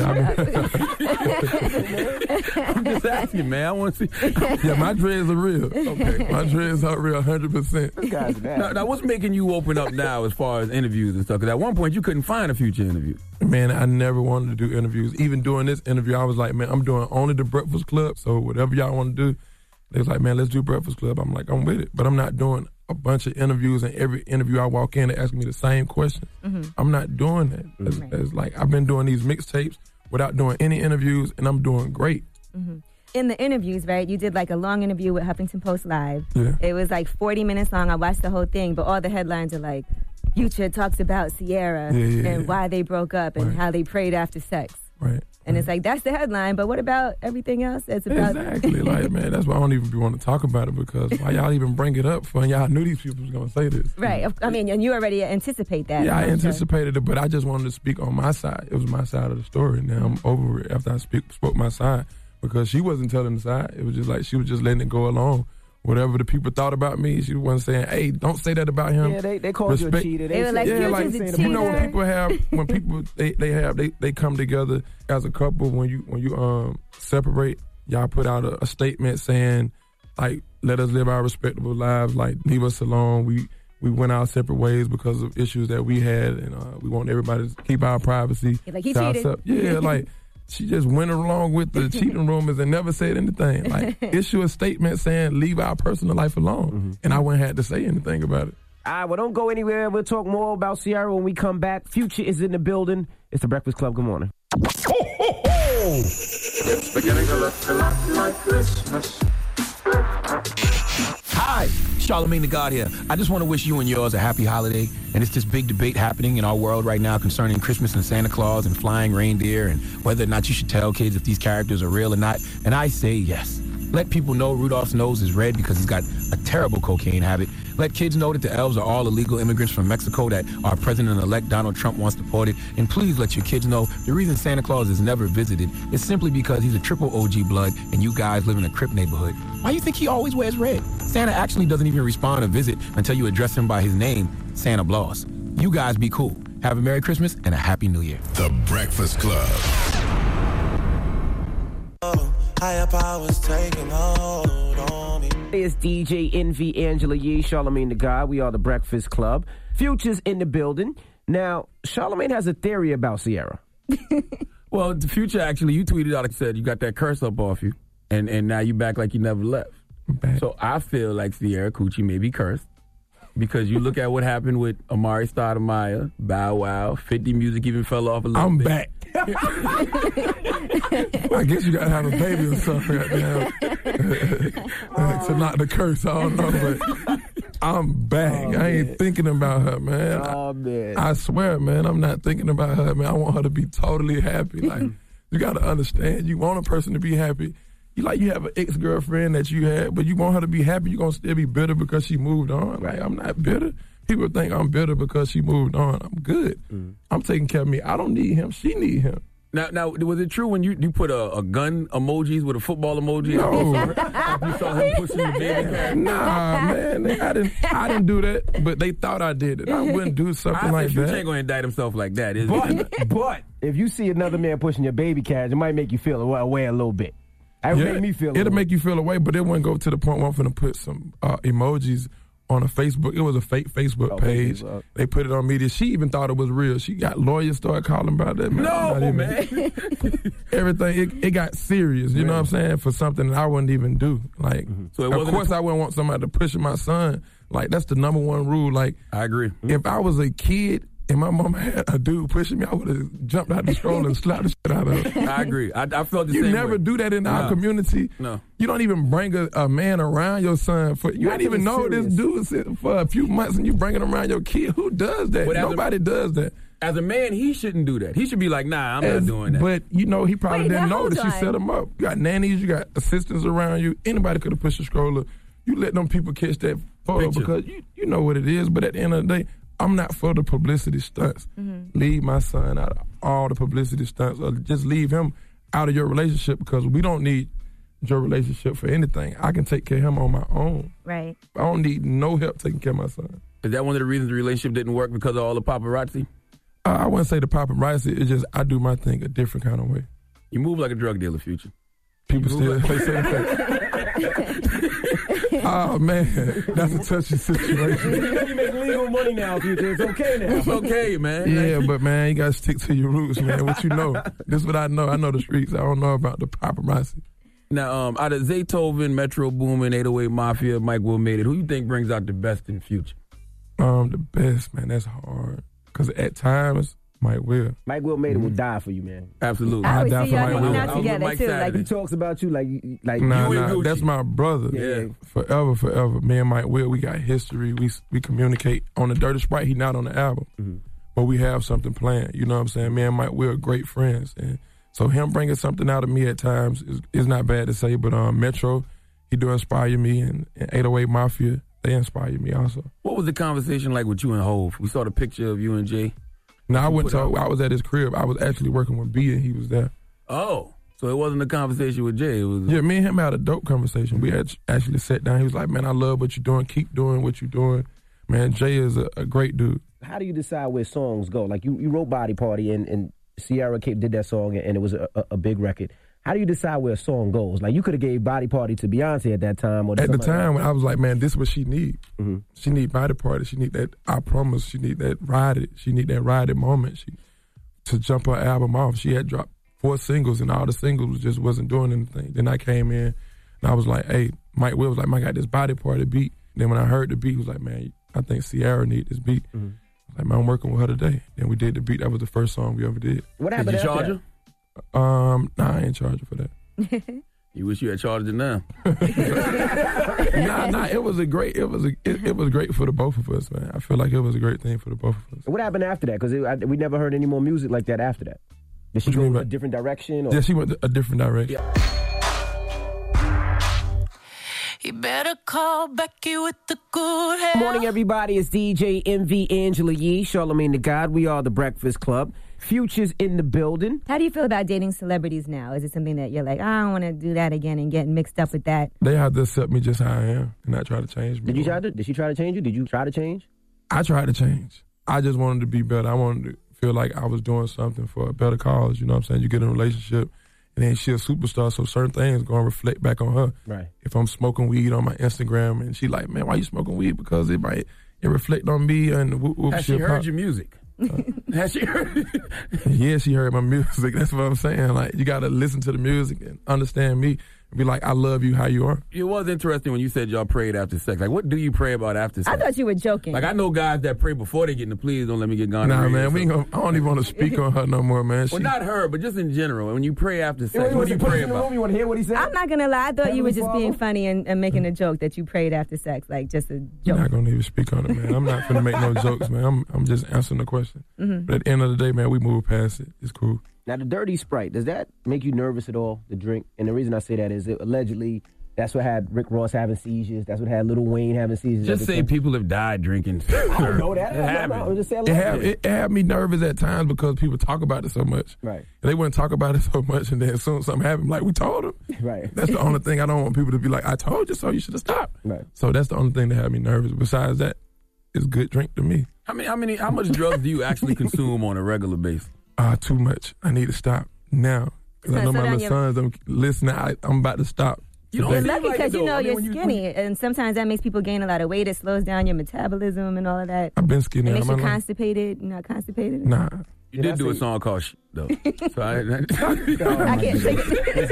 I'm just asking, man. I want to see. Yeah, my dreads are real. Okay. My dreads are real 100%. Now, what's making you open up now as far as interviews and stuff? Because at one point, you couldn't find a Future interview. Man, I never wanted to do interviews. Even doing this interview, I was like, man, I'm doing only the Breakfast Club. So whatever y'all want to do, they was like, man, let's do Breakfast Club. I'm like, I'm with it. But I'm not doing a bunch of interviews, and every interview I walk in, they ask me the same question. I'm not doing that. It's like I've been doing these mixtapes without doing any interviews, and I'm doing great. In the interviews, right, you did like a long interview with Huffington Post Live. Yeah. It was like 40 minutes long. I watched the whole thing, but all the headlines are like, Future talks about Ciara and why they broke up and how they prayed after sex. Right. And it's like, that's the headline, but what about everything else? It's about exactly. Like, man, that's why I don't even want to talk about it, because why y'all even bring it up for? Y'all knew these people was going to say this. Right. I mean, and you already anticipate that. Yeah, I anticipated it, but I just wanted to speak on my side. It was my side of the story. Now I'm over it after I spoke my side, because she wasn't telling the side. It was just like she was just letting it go along. Whatever the people thought about me, she wasn't saying, hey, don't say that about him. Yeah, they called you a cheater. They were like, you know, when people they come together as a couple, when you separate, y'all put out a statement saying, like, let us live our respectable lives, like, leave us alone. We went our separate ways because of issues that we had, and we want everybody to keep our privacy. Like, he cheated. Yeah, like, she just went along with the cheating rumors and never said anything. Like, issue a statement saying, leave our personal life alone. And I wouldn't have to say anything about it. All right, well, don't go anywhere. We'll talk more about Ciara when we come back. Future is in the building. It's the Breakfast Club. Good morning. Ho, ho, ho! It's beginning to look a lot like Christmas. Hi, Charlamagne the God here. I just want to wish you and yours a happy holiday. And it's this big debate happening in our world right now concerning Christmas and Santa Claus and flying reindeer and whether or not you should tell kids if these characters are real or not. And I say yes. Let people know Rudolph's nose is red because he's got a terrible cocaine habit. Let kids know that the elves are all illegal immigrants from Mexico that our president-elect Donald Trump wants deported. And please let your kids know the reason Santa Claus is never visited is simply because he's a triple OG blood and you guys live in a Crip neighborhood. Why do you think he always wears red? Santa actually doesn't even respond to visit until you address him by his name, Santa Claus. You guys be cool. Have a Merry Christmas and a Happy New Year. The Breakfast Club. Higher powers taking hold on me. It's DJ Envy, Angela Yee, Charlamagne the God. We are the Breakfast Club. Future's in the building. Now, Charlamagne has a theory about Ciara. Well, the Future, actually, you tweeted out and said you got that curse up off you, and now you back like you never left. So I feel like Ciara Coochie may be cursed, because you look at what happened with Amari Stoudemire, Bow Wow, 50 Music even fell off a little bit. I'm back. I guess you gotta have a baby or something right now to knock the curse. I don't know, but I'm back. I ain't thinking about her, man. I swear, man, I'm not thinking about her, man. I want her to be totally happy. Like, you gotta understand, you want a person to be happy. You have an ex-girlfriend that you had, but you want her to be happy. You're gonna still be bitter because she moved on. Like, I'm not bitter. People think I'm bitter because she moved on. I'm good. I'm taking care of me. I don't need him. She need him. Now, was it true when you put a gun emojis with a football emoji? No. You saw him pushing the baby? Nah, man. I didn't do that, but they thought I did it. I wouldn't do something like that. You ain't going to indict himself like that, is it? But if you see another man pushing your baby carriage, it might make you feel away a little bit. It would make me feel It'll make you feel away, but it wouldn't go to the point where I'm going to put some emojis on a Facebook. It was a fake Facebook page. They put it on media. She even thought it was real. She got lawyers started calling about that. Man, no, man. Everything, it got serious, you know what I'm saying, for something that I wouldn't even do. Like, so of course I wouldn't want somebody to push my son. Like, that's the number one rule. Like, I agree. If I was a kid and my mom had a dude pushing me, I would have jumped out the stroller and slapped the shit out of her. I agree. I felt the same way. You never do that in our community. No. You don't even bring a man around your son. You don't even know this dude for a few months and you bring him around your kid. Who does that? Nobody does that. As a man, he shouldn't do that. He should be like, nah, I'm not doing that. But, he probably didn't know that she set him up. You got nannies, you got assistants around you. Anybody could have pushed a stroller. You let them people catch that photo because you know what it is. But at the end of the day, I'm not for the publicity stunts. Leave my son out of all the publicity stunts. Or just leave him out of your relationship because we don't need your relationship for anything. I can take care of him on my own. Right. I don't need no help taking care of my son. Is that one of the reasons the relationship didn't work, because of all the paparazzi? I wouldn't say the paparazzi. It's just I do my thing a different kind of way. You move like a drug dealer, Future. People still say that. Oh, man. That's a touchy situation. You make legal money now, Future. It's okay now. It's okay, man. Yeah, but, man, you got to stick to your roots, man. What you know. This is what I know. I know the streets. I don't know about the paparazzi. Now, out of Zaytoven, Metro Boomin, 808 Mafia, Mike Will Made It, who you think brings out the best in Future? The best, man. That's hard. Because at times, Mike Will. Mike Will Made It will die for you, man. Absolutely. I always die see for y'all Mike hanging Will. out together, too. Like, He talks about you like Nah, you and Gucci. that's my brother. Yeah. Forever. Me and Mike Will, we got history. We communicate. On the Dirty Sprite, he not on the album. Mm-hmm. But we have something planned. You know what I'm saying? Me and Mike Will are great friends. And so him bringing something out of me at times is not bad to say. But Metro, he do inspire me. And 808 Mafia, they inspire me also. What was the conversation like with you and Hov? We saw the picture of you and Jay. No, I went to. I was at his crib. I was actually working with B, and he was there. Oh, so it wasn't a conversation with Jay. It was me and him had a dope conversation. We had actually sat down. He was like, "Man, I love what you're doing. Keep doing what you're doing." Man, Jay is a great dude. How do you decide where songs go? Like you wrote Body Party, and Sierra did that song, and it was a big record. How do you decide where a song goes? Like you could have gave Body Party to Beyonce at that time. Or at the time, when I was like, man, this is what she need. Mm-hmm. She need Body Party. She need that I Promise. She need that Ride It. She need that Ride It moment. To jump her album off. She had dropped 4 singles, and all the singles just wasn't doing anything. Then I came in, and I was like, hey, Mike Will was like, man, I got this Body Party beat. Then when I heard the beat, he was like, man, I think Sierra need this beat. Mm-hmm. I was like, man, I'm working with her today. Then we did the beat. That was the first song we ever did. What happened? Did you charge her? Nah, I ain't charging for that. You wish you had charged her now. Nah, it was great for the both of us, man. I feel like it was a great thing for the both of us. What happened after that? Because we never heard any more music like that after that. Did she go in a different direction? Or? Yeah, she went a different direction. Yeah. You better call Becky with the good hair. Good morning, everybody. It's DJ MV Angela Yee, Charlamagne the God. We are the Breakfast Club. Future's in the building. How do you feel about dating celebrities now? Is it something that you're like, I don't want to do that again and get mixed up with that? They have to accept me just how I am and not try to change me. Did she try to change you? Did you try to change? I tried to change. I just wanted to be better. I wanted to feel like I was doing something for a better cause. You know what I'm saying? You get in a relationship, and then she's a superstar, so certain things going to reflect back on her. Right. If I'm smoking weed on my Instagram, and she like, man, why you smoking weed? Because it reflect on me. And has she heard your music? Has she heard? Yeah, she heard my music. That's what I'm saying. Like, you got to listen to the music and understand me. And be like, I love you how you are. It was interesting when you said y'all prayed after sex. Like, what do you pray about after sex? I thought you were joking. Like, I know guys that pray before they get in the please don't let me get gone. Nah, man, I don't even want to speak on her no more, man. Well, not her, but just in general. When you pray after sex, what do you pray about? You want to hear what he said? I'm not going to lie. I thought you were just being funny and making a joke that you prayed after sex. Like, just a joke. I'm not going to even speak on it, man. I'm not going to make no jokes, man. I'm just answering the question. Mm-hmm. But at the end of the day, man, we move past it. It's cool. Now, the Dirty Sprite, does that make you nervous at all, the drink? And the reason I say that is allegedly that's what had Rick Ross having seizures. That's what had Lil Wayne having seizures. Just say people have died drinking. I don't know that. It had me nervous at times because people talk about it so much. Right. They wouldn't talk about it so much, and then as soon as something happened, like, we told them. Right. That's the only thing I don't want people to be like, I told you so, you should have stopped. Right. So that's the only thing that had me nervous. Besides that, it's good drink to me. How much drugs do you actually consume on a regular basis? Too much. I need to stop now. Because I know my little sons don't listen. I'm about to stop. You're lucky because you're skinny, and sometimes that makes people gain a lot of weight. It slows down your metabolism and all of that. I've been skinny. It makes you constipated. You're not constipated? Nah. You did do a song called though. So I can't sing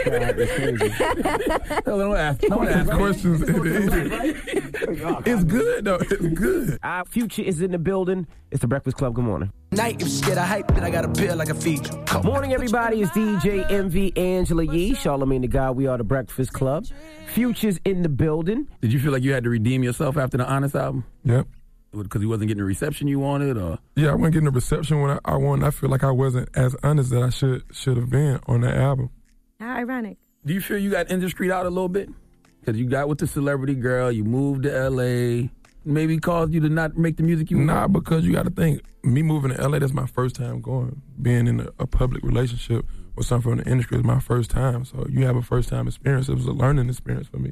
it. Don't ask questions. It's good, though. It's good. Our Future is in the building. It's the Breakfast Club. Good morning. Night, if scared, I hype it. I got a pill like a feed. Morning, everybody. It's DJ MV Angela Yee, Charlamagne the God. We are the Breakfast Club. Future's in the building. Did you feel like you had to redeem yourself after the Honest album? Yep. Because he wasn't getting the reception you wanted, or yeah, I wasn't getting the reception when I wanted. I feel like I wasn't as honest that I should have been on that album. How ironic. Do you feel you got industryed out a little bit? Because you got with the celebrity girl, you moved to L.A., maybe caused you to not make the music you want? Nah, because you got to think, me moving to L.A., that's my first time going. Being in a public relationship with someone from the industry is my first time. So you have a first-time experience. It was a learning experience for me.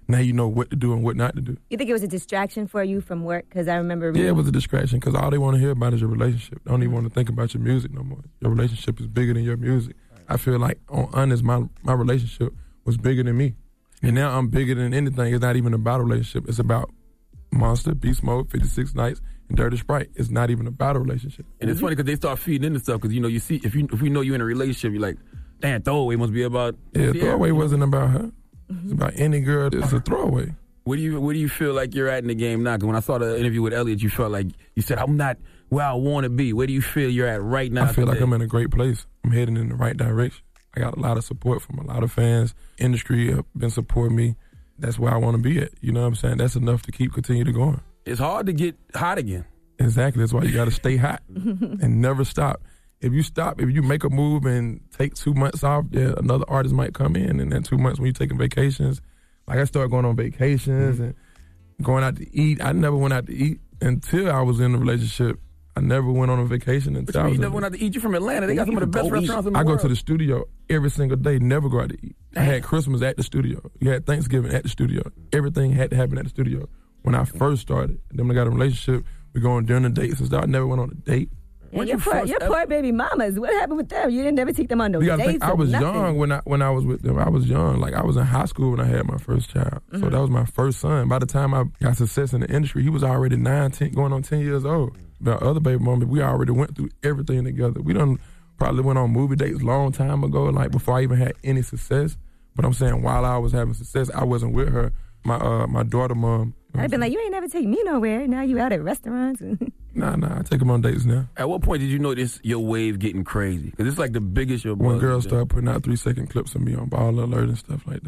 Now you know what to do and what not to do. You think it was a distraction for you from work? Because I remember. Yeah, it was a distraction because all they want to hear about is your relationship. They don't even want to think about your music no more. Your relationship is bigger than your music. I feel like on Honest, my relationship was bigger than me. And now I'm bigger than anything. It's not even about a relationship. It's about Monster, Beast Mode, 56 Nights, and Dirty Sprite. It's not even about a relationship. And it's funny because they start feeding into stuff because, you see, if we know you're in a relationship, you're like, damn, Throwaway must be about... Yeah, Throwaway wasn't about her. It's about any girl that's a throwaway. Where do you feel like you're at in the game now? Because when I saw the interview with Elliot, you felt like you said, I'm not where I want to be. Where do you feel you're at right now? I feel like I'm in a great place. I'm heading in the right direction. I got a lot of support from a lot of fans. Industry have been supporting me. That's where I want to be at. You know what I'm saying? That's enough to continue to going. It's hard to get hot again. Exactly. That's why you got to stay hot and never stop. If you make a move and take 2 months off, another artist might come in, and then 2 months when you're taking vacations, like I started going on vacations and going out to eat. I never went out to eat until I was in a relationship. I never went on a vacation until I was. You never went out to eat? You from Atlanta? They got some of the best restaurants in the world. I world. go to the studio every single day. Never go out to eat. I had Christmas at the studio. You had Thanksgiving at the studio. Everything had to happen at the studio. When I first started, then when I got a relationship, we go on dinner dates and stuff. I never went on a date. Yeah, your poor baby mamas. What happened with them? You didn't never take them on no dates. I was young when I was with them. I was young. Like I was in high school when I had my first child. Mm-hmm. So that was my first son. By the time I got success in the industry, he was already 9, 10, going on 10 years old. The other baby mama, we already went through everything together. We done probably went on movie dates a long time ago, like before I even had any success. But I'm saying while I was having success, I wasn't with her. My daughter mom. I'd been like, you ain't never take me nowhere. Now you out at restaurants. Nah, I take them on dates now. At what point did you notice your wave getting crazy? Because it's like the biggest your when girls start putting out 3-second clips of me on Ball Alert and stuff like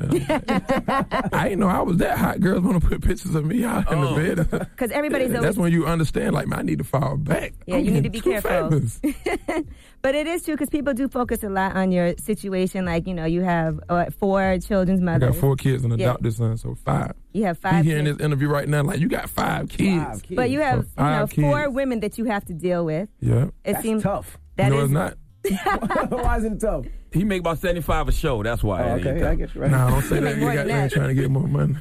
that. I didn't know I was that hot. Girls want to put pictures of me out in the bed. Because everybody's always... That's when you understand, like, man, I need to fall back. Yeah, you need to be careful. But it is true because people do focus a lot on your situation. Like, you have 4 children's mothers. I got 4 kids and an adopted son, so 5. You have 5 kids. He here in this interview right now, like, you got 5 kids. But you have so 4 women that you have to deal with. Yeah. That's tough. No, it's not. Why is it tough? He make about $75 a show. That's why. Okay, I get you right. Nah, don't say that. You got man trying to get more money.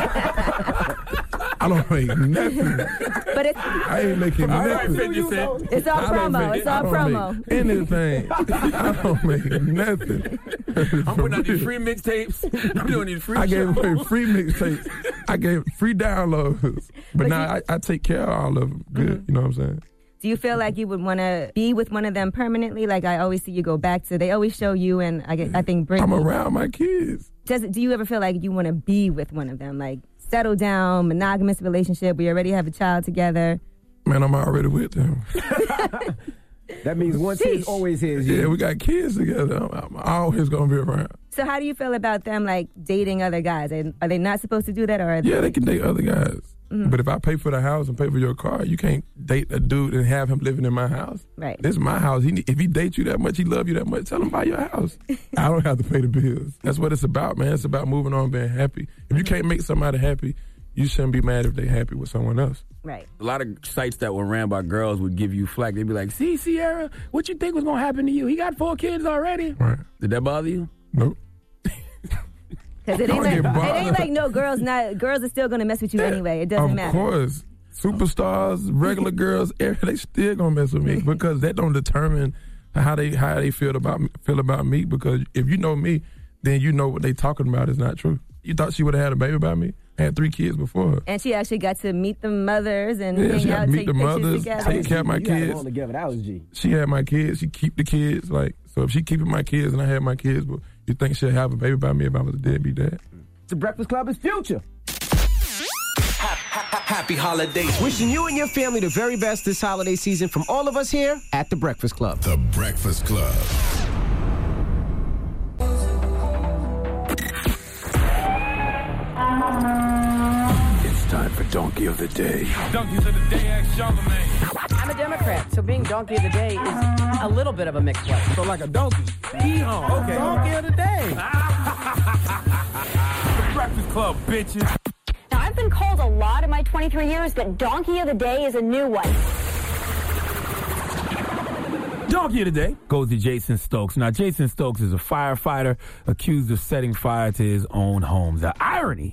I don't make nothing. But I ain't making nothing. It's all promo. It's all promo. Anything. I don't make nothing. I'm putting out these free mixtapes. I'm doing these free shows. I gave away free mixtapes. I gave free downloads. But now I take care of all of them. Good. You know what I'm saying? Do you feel like you would want to be with one of them permanently? Like I always see you go back to, they always show you and I think Brittany. I'm around my kids. Do you ever feel like you want to be with one of them? Like settle down, monogamous relationship, we already have a child together? Man, I'm already with them. That means once his, always his. Yeah, we got kids together. I'm always going to be around. So how do you feel about them like dating other guys? Are they not supposed to do that? Or Yeah, they can date other guys. Mm-hmm. But if I pay for the house and pay for your car, you can't date a dude and have him living in my house. Right. This is my house. If he dates you that much, he love you that much, tell him buy your house. I don't have to pay the bills. That's what it's about, man. It's about moving on, being happy. If you can't make somebody happy, you shouldn't be mad if they're happy with someone else. Right. A lot of sites that were ran by girls would give you flack. They'd be like, see, Sierra, what you think was going to happen to you? He got 4 kids already. Right. Did that bother you? Nope. Because it ain't like no girls are still gonna mess with you anyway. It doesn't matter. Of course, superstars, regular girls, they still gonna mess with me because that don't determine how they feel about me. Because if you know me, then you know what they talking about is not true. You thought she would have had a baby by me? I had 3 kids before her. And she actually got to meet the mothers and hang she got out, to meet take the pictures mothers, together. take care of my kids. Together. That was G. She had my kids. She keep the kids. Like, so if she keeping my kids and I had my kids, but you think she'll have a baby by me if I was a deadbeat dad? The Breakfast Club is future. Happy holidays. Wishing you and your family the very best this holiday season from all of us here at The Breakfast Club. The Breakfast Club. It's time for Donkey of the Day. Donkeys of the Day, ask Charlamagne. I'm a Democrat, so being Donkey of the Day is a little bit of a mixed one. So like a donkey. Yeehaw. Okay. Donkey of the Day. The Breakfast Club, bitches. Now, I've been called a lot in my 23 years, but Donkey of the Day is a new one. Donkey of the day goes to Jason Stokes. Now, Jason Stokes is a firefighter accused of setting fire to his own home. The irony,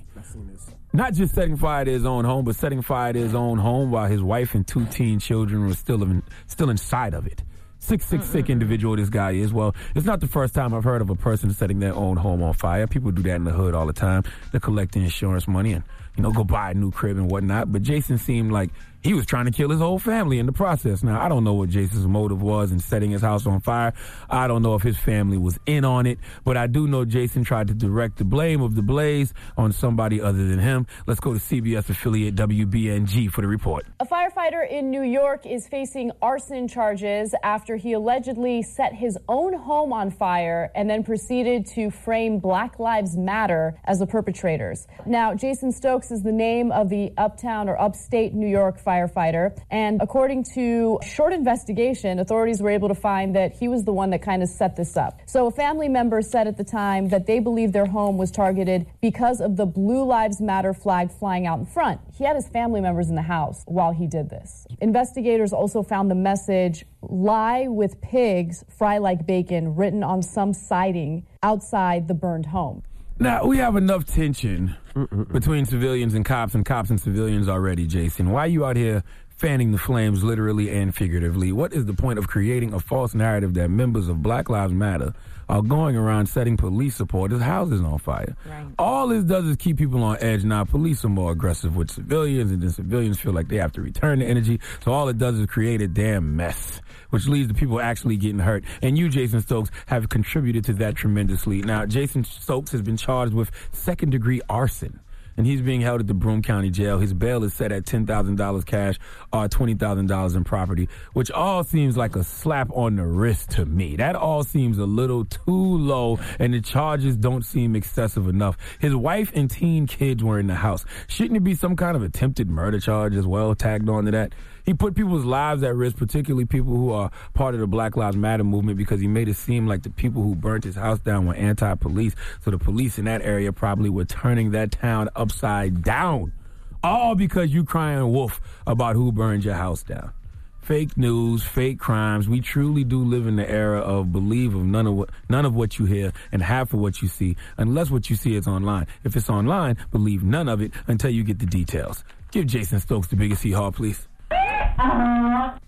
not just setting fire to his own home, but setting fire to his own home while his wife and 2 teen children were still inside of it. Sick individual this guy is. Well, it's not the first time I've heard of a person setting their own home on fire. People do that in the hood all the time. They collect the insurance money and, go buy a new crib and whatnot. But Jason seemed like he was trying to kill his whole family in the process. Now, I don't know what Jason's motive was in setting his house on fire. I don't know if his family was in on it. But I do know Jason tried to direct the blame of the blaze on somebody other than him. Let's go to CBS affiliate WBNG for the report. A firefighter in New York is facing arson charges after he allegedly set his own home on fire and then proceeded to frame Black Lives Matter as the perpetrators. Now, Jason Stokes is the name of the uptown or upstate New York firefighter. And according to a short investigation, authorities were able to find that he was the one that kind of set this up. So a family member said at the time that they believed their home was targeted because of the Blue Lives Matter flag flying out in front. He had his family members in the house while he did this. Investigators also found the message, "Lie with pigs, fry like bacon," written on some siding outside the burned home. Now, we have enough tension between civilians and cops and civilians already, Jason. Why are you out here fanning the flames literally and figuratively? What is the point of creating a false narrative that members of Black Lives Matter are going around setting police supporters' houses on fire? Right. All this does is keep people on edge. Now, police are more aggressive with civilians, and then civilians feel like they have to return the energy. So all it does is create a damn mess, which leads to people actually getting hurt. And you, Jason Stokes, have contributed to that tremendously. Now, Jason Stokes has been charged with second-degree arson, and he's being held at the Broome County Jail. His bail is set at $10,000 cash or $20,000 in property, which all seems like a slap on the wrist to me. That all seems a little too low, and the charges don't seem excessive enough. His wife and teen kids were in the house. Shouldn't it be some kind of attempted murder charge as well tagged on to that? He put people's lives at risk, particularly people who are part of the Black Lives Matter movement, because he made it seem like the people who burnt his house down were anti-police. So the police in that area probably were turning that town upside down. All because you crying wolf about who burned your house down. Fake news, fake crimes. We truly do live in the era of believe of none of what you hear and half of what you see, unless what you see is online. If it's online, believe none of it until you get the details. Give Jason Stokes the biggest hee-haw, please. I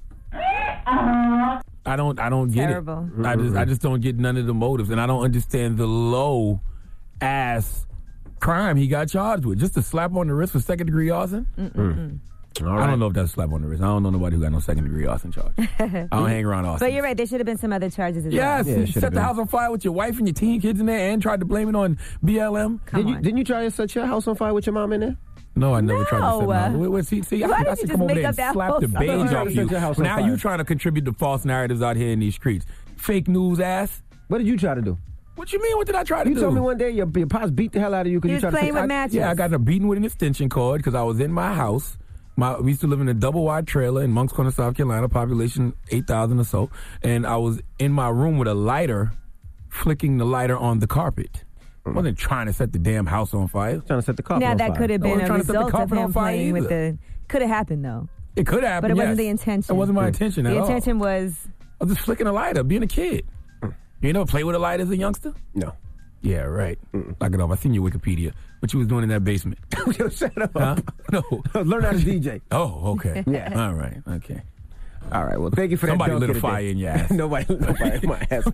don't get Terrible. it. I just don't get none of the motives, and I don't understand the low ass crime he got charged with. Just a slap on the wrist for second degree arson. I don't know if that's a slap on the wrist. I don't know nobody who got no second degree arson charge. I don't hang around arson. But you're right. There should have been some other charges as yes, well. you set the house on fire with your wife and your teen kids in there, and tried to blame it on BLM. Didn't you try to set your house on fire with your mom in there? No, I never tried to set my house. See, I should come over there and slap the beige off you. Now you trying to contribute to false narratives out here in these streets. Fake news ass. What did you try to do? What you mean? What did I try to do? You told me one day your pops beat the hell out of you because you tried to playing with matches. Yeah, I got a beating with an extension cord because I was in my house. We used to live in a double-wide trailer in Monks Corner, South Carolina, population 8,000 or so. And I was in my room with a lighter, flicking the lighter on the carpet. I wasn't trying to set the damn house on fire. Trying to set the carpet on fire. Now, that could have been a result of him playing with the... Could have happened, though. It could have happened, but it wasn't the intention. It wasn't my intention at all. The intention was... I was just flicking a lighter, being a kid. You never play with a lighter as a youngster? No. Yeah, right. Knock it off. I seen your Wikipedia. What you was doing in that basement? Yo, shut up. Huh? No. Learn how to DJ. Oh, okay. Yeah. All right. Okay. All right. Well, thank you for that. Somebody lit a fire in your ass. Nobody in my ass.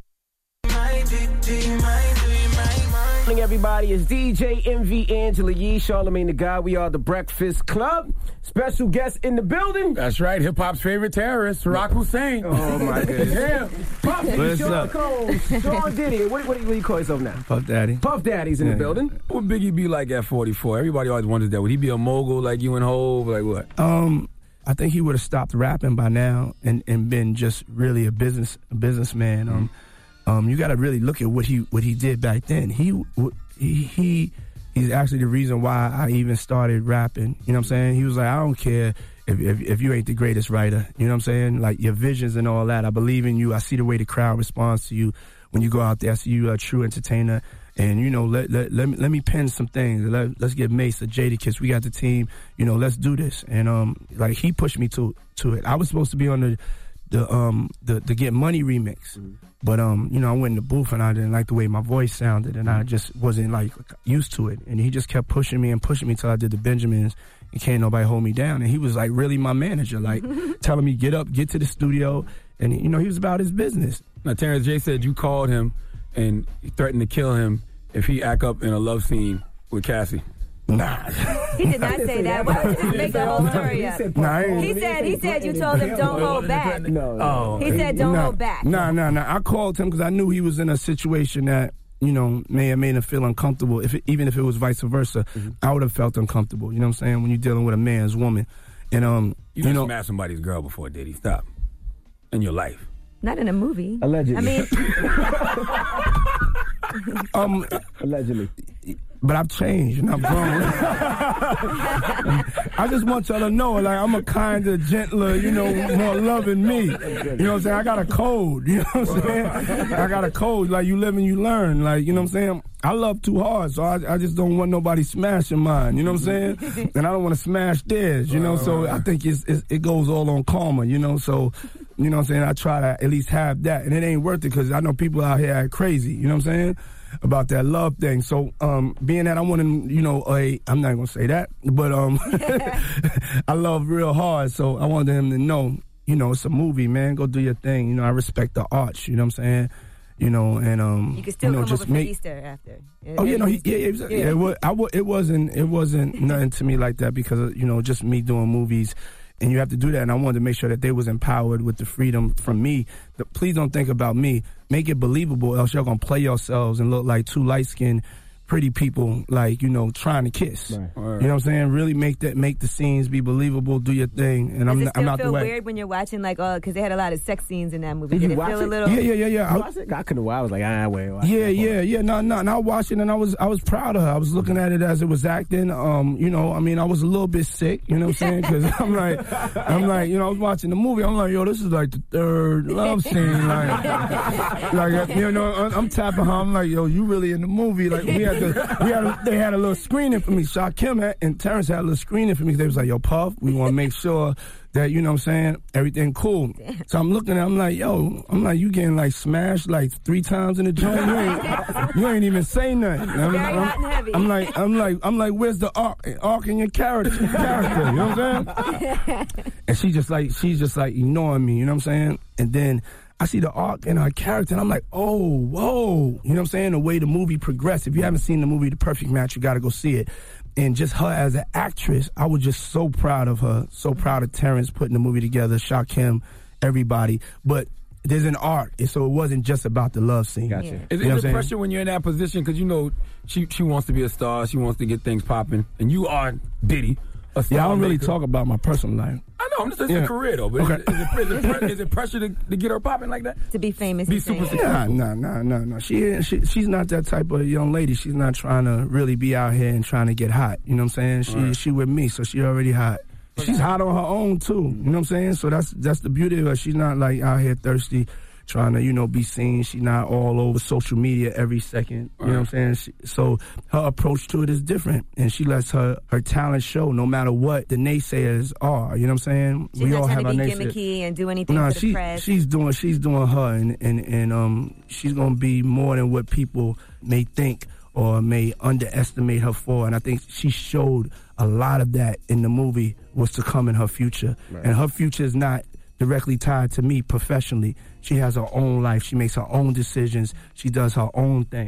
Morning, everybody. It's DJ MV Angela Yee, Charlamagne the God. We are the Breakfast Club. Special guest in the building. That's right. Hip hop's favorite terrorist, Barack Hussein. Oh my goodness. Puff, What's Sean up? Cole, Sean Diddy. What do you call yourself now? Puff Daddy. Puff Daddy's in the building. What would Biggie be like at 44? Everybody always wonders that. Would he be a mogul like you and Hov? Like what? I think he would have stopped rapping by now and been just really a businessman. You got to really look at what he did back then. He's actually the reason why I even started rapping. You know what I'm saying? He was like, I don't care if you ain't the greatest writer. You know what I'm saying? Like your visions and all that. I believe in you. I see the way the crowd responds to you when you go out there. I see you a true entertainer. And, you know, let me pen some things. Let's get Mace, the Jadakiss. We got the team. You know, let's do this. And, like, he pushed me to it. I was supposed to be on the Get Money remix. But I went in the booth and I didn't like the way my voice sounded, and I just wasn't like used to it. And he just kept pushing me till I did the Benjamins, and can't nobody hold me down. And he was like really my manager, like telling me get up, get to the studio, and he was about his business. Now Terrence J said you called him and threatened to kill him if he act up in a love scene with Cassie. Nah. He did not say that. Why would you just make the whole story up? He said you told him don't hold back. He said don't hold back. Nah. I called him because I knew he was in a situation that, may have made him feel uncomfortable. Even if it was vice versa, I would have felt uncomfortable. You know what I'm saying? When you're dealing with a man's woman. And you just smashed somebody's girl before, Diddy. Stop. In your life. Not in a movie. Allegedly. I mean, allegedly. But I've changed and I've grown. I just want y'all to know, like, I'm a kinder, gentler, more loving me. You know what I'm saying? I got a code. You know what I'm saying? I got a code. Like, you live and you learn. Like, you know what I'm saying? I love too hard, so I just don't want nobody smashing mine. You know what I'm saying? And I don't want to smash theirs. So I think it goes all on karma. So. You know what I'm saying? I try to at least have that. And it ain't worth it because I know people out here are crazy. You know what I'm saying? About that love thing. So, being that I want to, I'm not going to say that, but I love real hard. So I wanted him to know, it's a movie, man. Go do your thing. I respect the arts. You know what I'm saying? And you can still come over for Easter after. It wasn't nothing to me like that because just me doing movies. And you have to do that, and I wanted to make sure that they was empowered with the freedom from me. Please don't think about me. Make it believable, else y'all gonna play yourselves and look like two light-skinned, pretty people, like, trying to kiss. Right. You know what I'm saying? Really make the scenes be believable, do your thing, and I'm not the way. Does it feel weird when you're watching, like, because they had a lot of sex scenes in that movie? Did it feel a little... Yeah. I couldn't watch. I was like, wait. Yeah. No, I watched it, and I was proud of her. I was looking at it as it was acting. I was a little bit sick, you know what I'm saying? Because I'm like, I was watching the movie. I'm like, yo, this is like the third love scene. I'm tapping her. I'm like, yo, you really in the movie? Like, they had a little screening for me. Shakim and Terrence had a little screening for me. They was like, yo, Puff, we want to make sure that, you know what I'm saying, everything cool. Damn. So I'm looking at, I'm like, you getting like smashed like 3 times in the joint. You ain't even say nothing. I'm like, where's the arc in your character? You know what I'm saying? And she's just like ignoring me. You know what I'm saying? And then I see the arc in her character, and I'm like, oh, whoa. You know what I'm saying? The way the movie progressed. If you haven't seen the movie The Perfect Match, you got to go see it. And just her as an actress, I was just so proud of her, so proud of Terrence putting the movie together, Shakim, everybody. But there's an art, so it wasn't just about the love scene. Gotcha. Yeah. Is it pressure when you're in that position? Because, she wants to be a star. She wants to get things popping. And you are Diddy. Yeah, I don't really talk about my personal life. I know, I'm just saying career, though. But okay. is it pressure to get her popping like that? To be famous. Be super successful? No. She's not that type of young lady. She's not trying to really be out here and trying to get hot. You know what I'm saying? She with me, so she already hot. She's hot on her own, too. You know what I'm saying? So that's the beauty of her. She's not, like, out here thirsty, trying to, be seen. She's not all over social media every second. You know what I'm saying? So her approach to it is different. And she lets her talent show no matter what the naysayers are. You know what I'm saying? She's not trying to be gimmicky and do anything for the press. She's doing her, and she's going to be more than what people may think or may underestimate her for. And I think she showed a lot of that in the movie was to come in her future. Right. And her future is not directly tied to me professionally. She has her own life. She makes her own decisions. She does her own thing.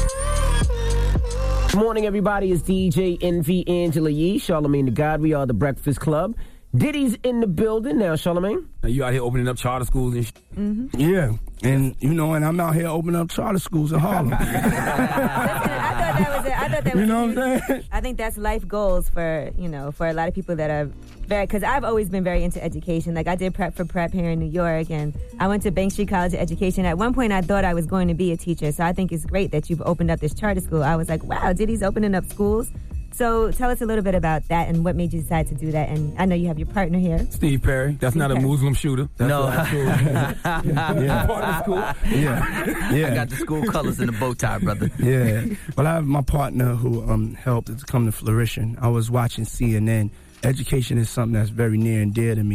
Good morning, everybody. It's DJ NV Angela Yee, Charlamagne the God. We are the Breakfast Club. Diddy's in the building now, Charlamagne. Now you out here opening up charter schools and Mm-hmm. Yeah. And, and I'm out here opening up charter schools in Harlem. I thought that was you know what I'm saying? I think that's life goals for a lot of people that are very, because I've always been very into education. Like, I did prep for prep here in New York, and I went to Bank Street College of Education. At one point, I thought I was going to be a teacher, so I think it's great that you've opened up this charter school. I was like, wow, Diddy's opening up schools. So tell us a little bit about that and what made you decide to do that. And I know you have your partner here. Steve Perry. That's Steve not Perry. A Muslim shooter. That's no. Yeah. Part of the school. Yeah. I got the school colors in the bow tie, brother. Yeah. Well, I have my partner who helped it to come to fruition. I was watching CNN. Education is something that's very near and dear to me.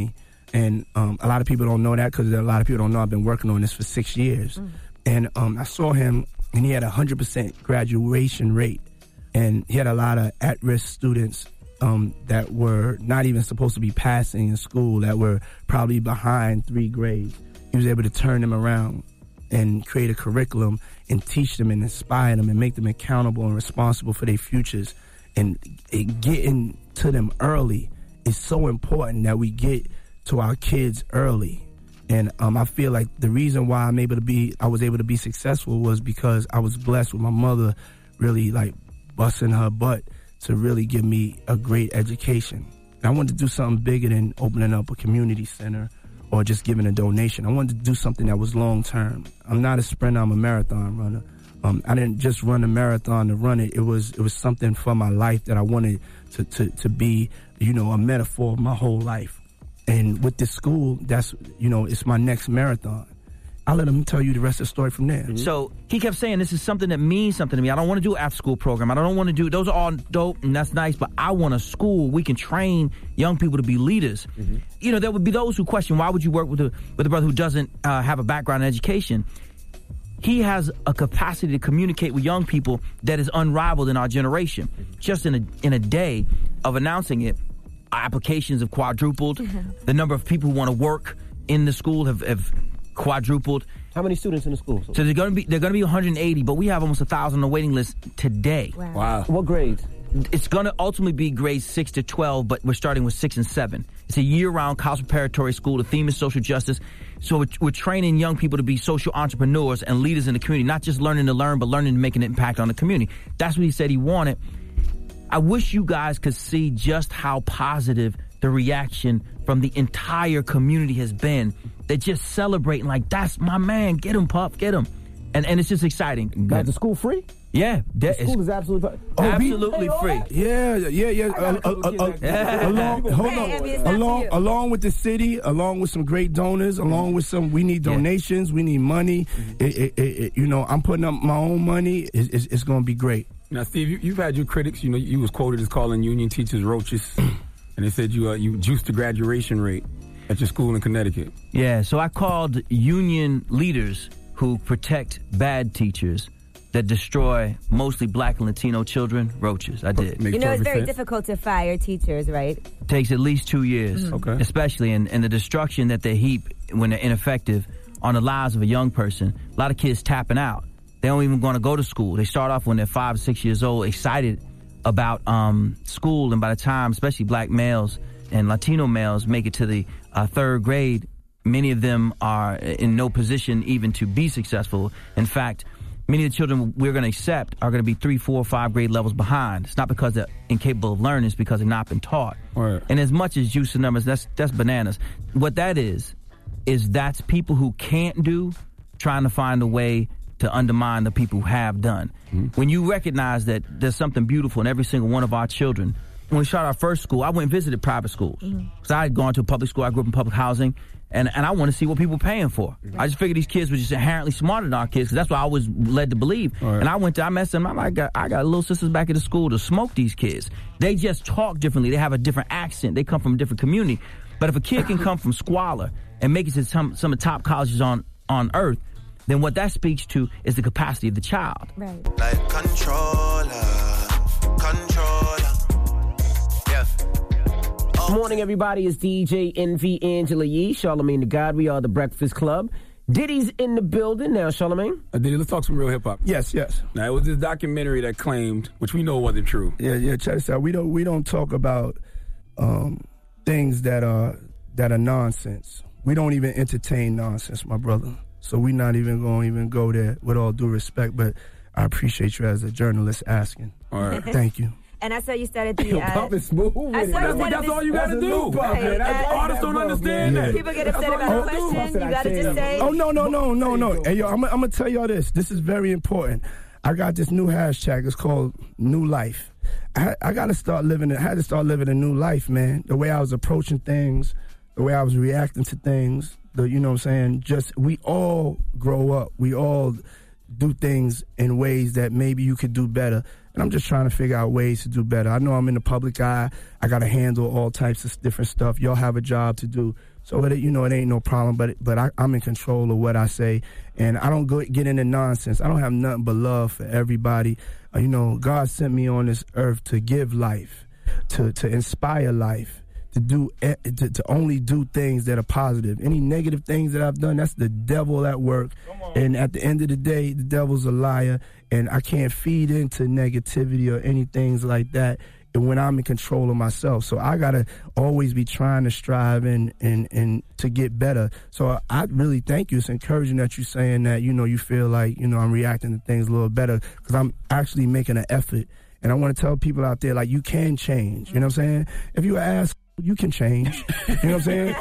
And a lot of people don't know that because a lot of people don't know I've been working on this for 6 years. And I saw him, and he had 100% graduation rate. And he had a lot of at-risk students that were not even supposed to be passing in school, that were probably behind 3 grades. He was able to turn them around and create a curriculum and teach them and inspire them and make them accountable and responsible for their futures. And getting to them early is so important, that we get to our kids early. And I feel like the reason why I was able to be successful was because I was blessed with my mother really like busting her butt to really give me a great education. And I wanted to do something bigger than opening up a community center or just giving a donation. I wanted to do something that was long term. I'm not a sprinter, I'm a marathon runner. I didn't just run a marathon to run it. It was something for my life that I wanted to be, a metaphor of my whole life. And with this school, that's, it's my next marathon. I'll let him tell you the rest of the story from there. So he kept saying, this is something that means something to me. I don't want to do an after-school program. I don't want to do, those are all dope and that's nice, but I want a school we can train young people to be leaders. There would be those who question, why would you work with a brother who doesn't have a background in education? He has a capacity to communicate with young people that is unrivaled in our generation. Just in a day of announcing it, applications have quadrupled. The number of people who want to work in the school have quadrupled. How many students in the school? So they're going to be 180, but we have almost 1,000 on the waiting list today. Wow. What grades? It's going to ultimately be grades 6 to 12, but we're starting with 6 and 7. It's a year-round college preparatory school. The theme is social justice. So we're training young people to be social entrepreneurs and leaders in the community, not just learning to learn, but learning to make an impact on the community. That's what he said he wanted. I wish you guys could see just how positive the reaction from the entire community has been. They're just celebrating like, that's my man. Get him, Puff. Get him. And it's just exciting. Is the school free? Yeah. The school is absolutely free. Yeah. Along with the city, along with some great donors, along with we need donations, we need money. I'm putting up my own money. It's going to be great. Now, Steve, you've had your critics. You was quoted as calling union teachers roaches, and they said you juiced the graduation rate at your school in Connecticut. Yeah, so I called union leaders who protect bad teachers that destroy mostly black and Latino children roaches. I did. It's very difficult to fire teachers, right? Takes at least 2 years, especially, and the destruction that they heap when they're ineffective on the lives of a young person. A lot of kids tapping out. They don't even want to go to school. They start off when they're 5 or 6 years old, excited about school, and by the time, especially black males and Latino males make it to the 3rd grade, many of them are in no position even to be successful. In fact, many of the children we're going to accept are going to be 3, 4, 5 grade levels behind. It's not because they're incapable of learning, it's because they've not been taught. Right. And as much as juice and numbers, that's bananas. What that is that's people who can't do trying to find a way to undermine the people who have done. When you recognize that there's something beautiful in every single one of our children. When we started our first school, I went and visited private schools. Because I had gone to a public school, I grew up in public housing, and I want to see what people were paying for. I just figured these kids were just inherently smarter than our kids, because that's what I was led to believe. And I met them, I got little sisters back at the school to smoke these kids. They just talk differently. They have a different accent. They come from a different community. But if a kid can come from squalor and make it to some of the top colleges on earth, then what that speaks to is the capacity of the child. Right. Like controller. Good morning, everybody. It's DJ Envy, Angela Yee, Charlamagne the God. We are the Breakfast Club. Diddy's in the building now, Charlamagne. Diddy, let's talk some real hip hop. Yes. Now, it was this documentary that claimed, which we know wasn't true. Yeah. Check this out. We don't talk about things that are nonsense. We don't even entertain nonsense, my brother. So we're not even going to go there, with all due respect, but I appreciate you as a journalist asking. All right. Thank you. And I saw you started the... Pop is smooth. That's all you got to do. Artists don't understand that. People get upset about a question. You got to just say... Oh, no. Hey, yo, I'm going to tell y'all this. This is very important. I got this new hashtag. It's called New Life. I got to start living it. I had to start living a new life, man. The way I was approaching things, the way I was reacting to things, you know what I'm saying? Just, we all grow up. We all do things in ways that maybe you could do better. And I'm just trying to figure out ways to do better. I know I'm in the public eye. I got to handle all types of different stuff. Y'all have a job to do. So, it ain't no problem, but I'm in control of what I say. And I don't get into nonsense. I don't have nothing but love for everybody. God sent me on this earth to give life, to inspire life, to only do things that are positive. Any negative things that I've done, that's the devil at work. And at the end of the day, the devil's a liar, and I can't feed into negativity or anything like that when I'm in control of myself. So I gotta always be trying to strive and to get better. So I really thank you. It's encouraging that you're saying that, you feel like, I'm reacting to things a little better, because I'm actually making an effort. And I want to tell people out there, like, you can change. You know what I'm saying? If you ask, you can change. You know what I'm saying?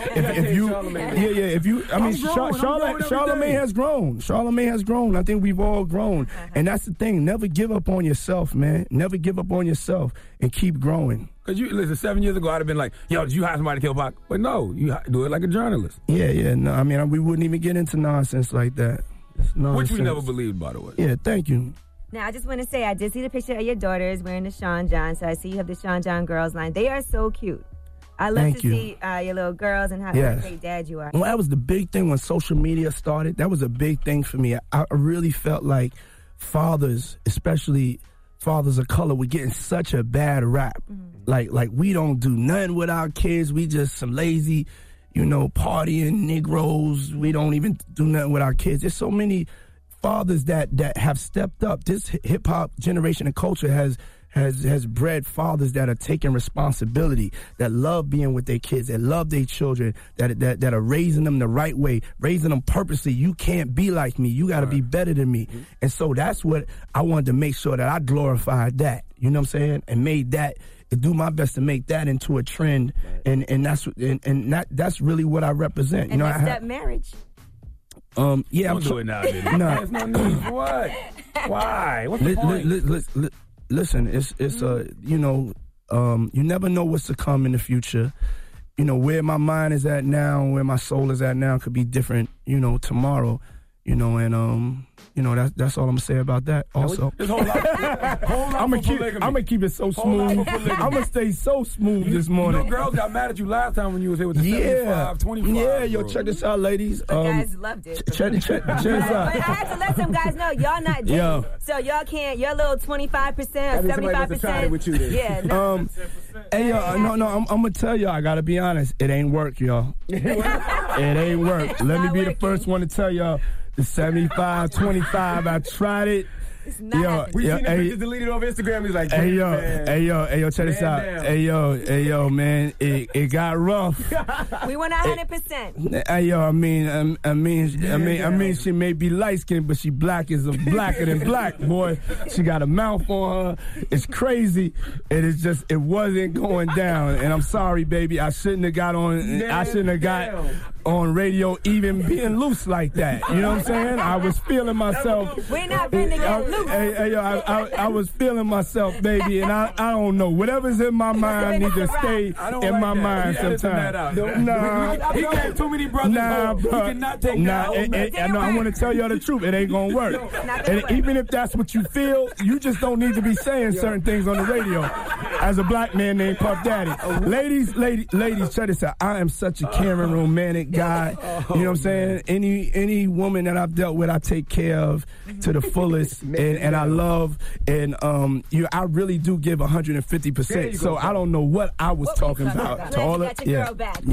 Charlamagne has grown. Charlamagne has grown. I think we've all grown. And that's the thing. Never give up on yourself, man. Never give up on yourself and keep growing. Because listen, 7 years ago, I'd have been like, yo, did you hire somebody to kill Pac? But no, you do it like a journalist. Yeah. No, I mean, we wouldn't even get into nonsense like that. Which we never believed, by the way. Yeah, thank you. Now, I just want to say, I did see the picture of your daughters wearing the Sean John, so I see you have the Sean John girls line. They are so cute. I love to see your little girls and how great dad you are. Well, that was the big thing when social media started. That was a big thing for me. I really felt like fathers, especially fathers of color, were getting such a bad rap. Mm-hmm. Like we don't do nothing with our kids. We just some lazy, partying Negroes. We don't even do nothing with our kids. There's so many fathers that have stepped up. This hip hop generation and culture has bred fathers that are taking responsibility, that love being with their kids, that love their children, that are raising them the right way, raising them purposely. You can't be like me. You got to be better than me. Mm-hmm. And so that's what I wanted to make sure that I glorified that. You know what I'm saying? And made that, do my best to make that into a trend. Right. And that's really what I represent. And next step, marriage. Yeah, don't do it now. There's no need for what? Why? What's the point? Listen, it's you never know what's to come in the future. Where my mind is at now, where my soul is at now could be different, tomorrow. That's all I'm gonna say about that. Also, I'm gonna keep it so smooth. I'm gonna stay so smooth this morning. Girls got mad at you last time when you was here with the 75-25. Yeah, yo, check this out, ladies. Guys loved it. Check this out. But I had to let some guys know y'all not dating, so y'all can't. Your little 25% or 75%. With you then. Yeah. No. Hey, no. I'm gonna tell y'all. I gotta be honest. It ain't work, y'all. It ain't work. Let me be the first one to tell y'all. The 75-25, I tried it. It's not. We seen the pictures deleted off Instagram. He's like, hey yo, check this out. Hey yo, man, it got rough. We want 100%. Hey yo, I mean, she may be light skinned, but she blacker than black, boy. She got a mouth on her. It's crazy. It wasn't going down. And I'm sorry, baby. I shouldn't have got on radio even being loose like that. You know what I'm saying? I was feeling myself. We're not finna get loose. Hey, yo, I was feeling myself, baby, and I don't know. Whatever's in my mind needs to stay in my mind sometimes. Nah, he got too many brothers. Nah, bro. He cannot take I want to tell y'all the truth. It ain't gonna work. And even if that's what you feel, you just don't need to be saying certain things on the radio. As a black man named Puff Daddy, ladies, check this out. I am such a caring, romantic guy. You know what I'm saying? Any woman that I've dealt with, I take care of to the fullest. And I love, and I really do give 150%. So I don't know what I was talking about. To all of, yeah.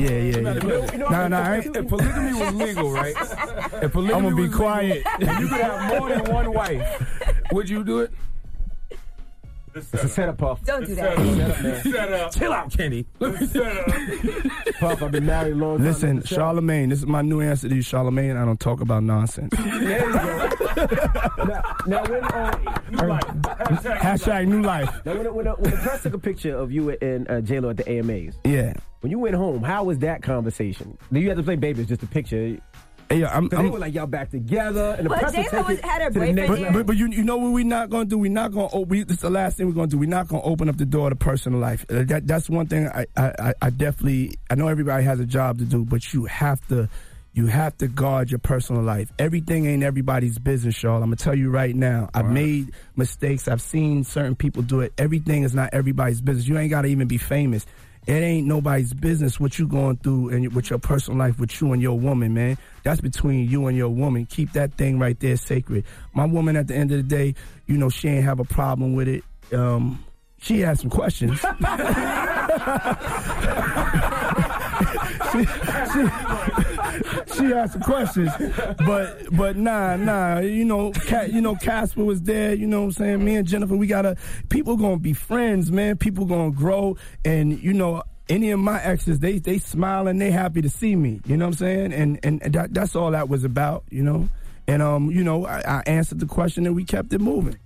If polygamy was legal, right? If polygamy I'm gonna be quiet. Legal, you could have more than one wife. Would you do it? It's a setup, Puff. Don't do that. Set up. Chill out, Kenny. Let me set up. Puff, I've been married a long time. Listen, Charlamagne, this is my new answer to you, Charlamagne. I don't talk about nonsense. There you go. Now when hashtag new life. Now when the press took a picture of you and J-Lo at the AMAs. Yeah. When you went home, how was that conversation? You had to play baby, it's just a picture. Hey, they were like y'all back together, and the press J-Lo had her boyfriend there. But you know what we're not gonna do? We're not gonna. This is the last thing we're gonna do. We're not gonna open up the door to personal life. That's one thing I definitely. I know everybody has a job to do, but you have to You have to guard your personal life. Everything ain't everybody's business, y'all. I'm going to tell you right now. I've made mistakes. I've seen certain people do it. Everything is not everybody's business. You ain't got to even be famous. It ain't nobody's business what you going through and with your personal life with you and your woman, man. That's between you and your woman. Keep that thing right there sacred. My woman, at the end of the day, you know, she ain't have a problem with it. She had some questions. She had some questions, but nah. You know, Casper was there. You know what I'm saying? Me and Jennifer, people gonna be friends, man. People gonna grow, and you know, any of my exes, they smile and they happy to see me. You know what I'm saying? And that's all that was about. You know, and you know, I answered the question and we kept it moving.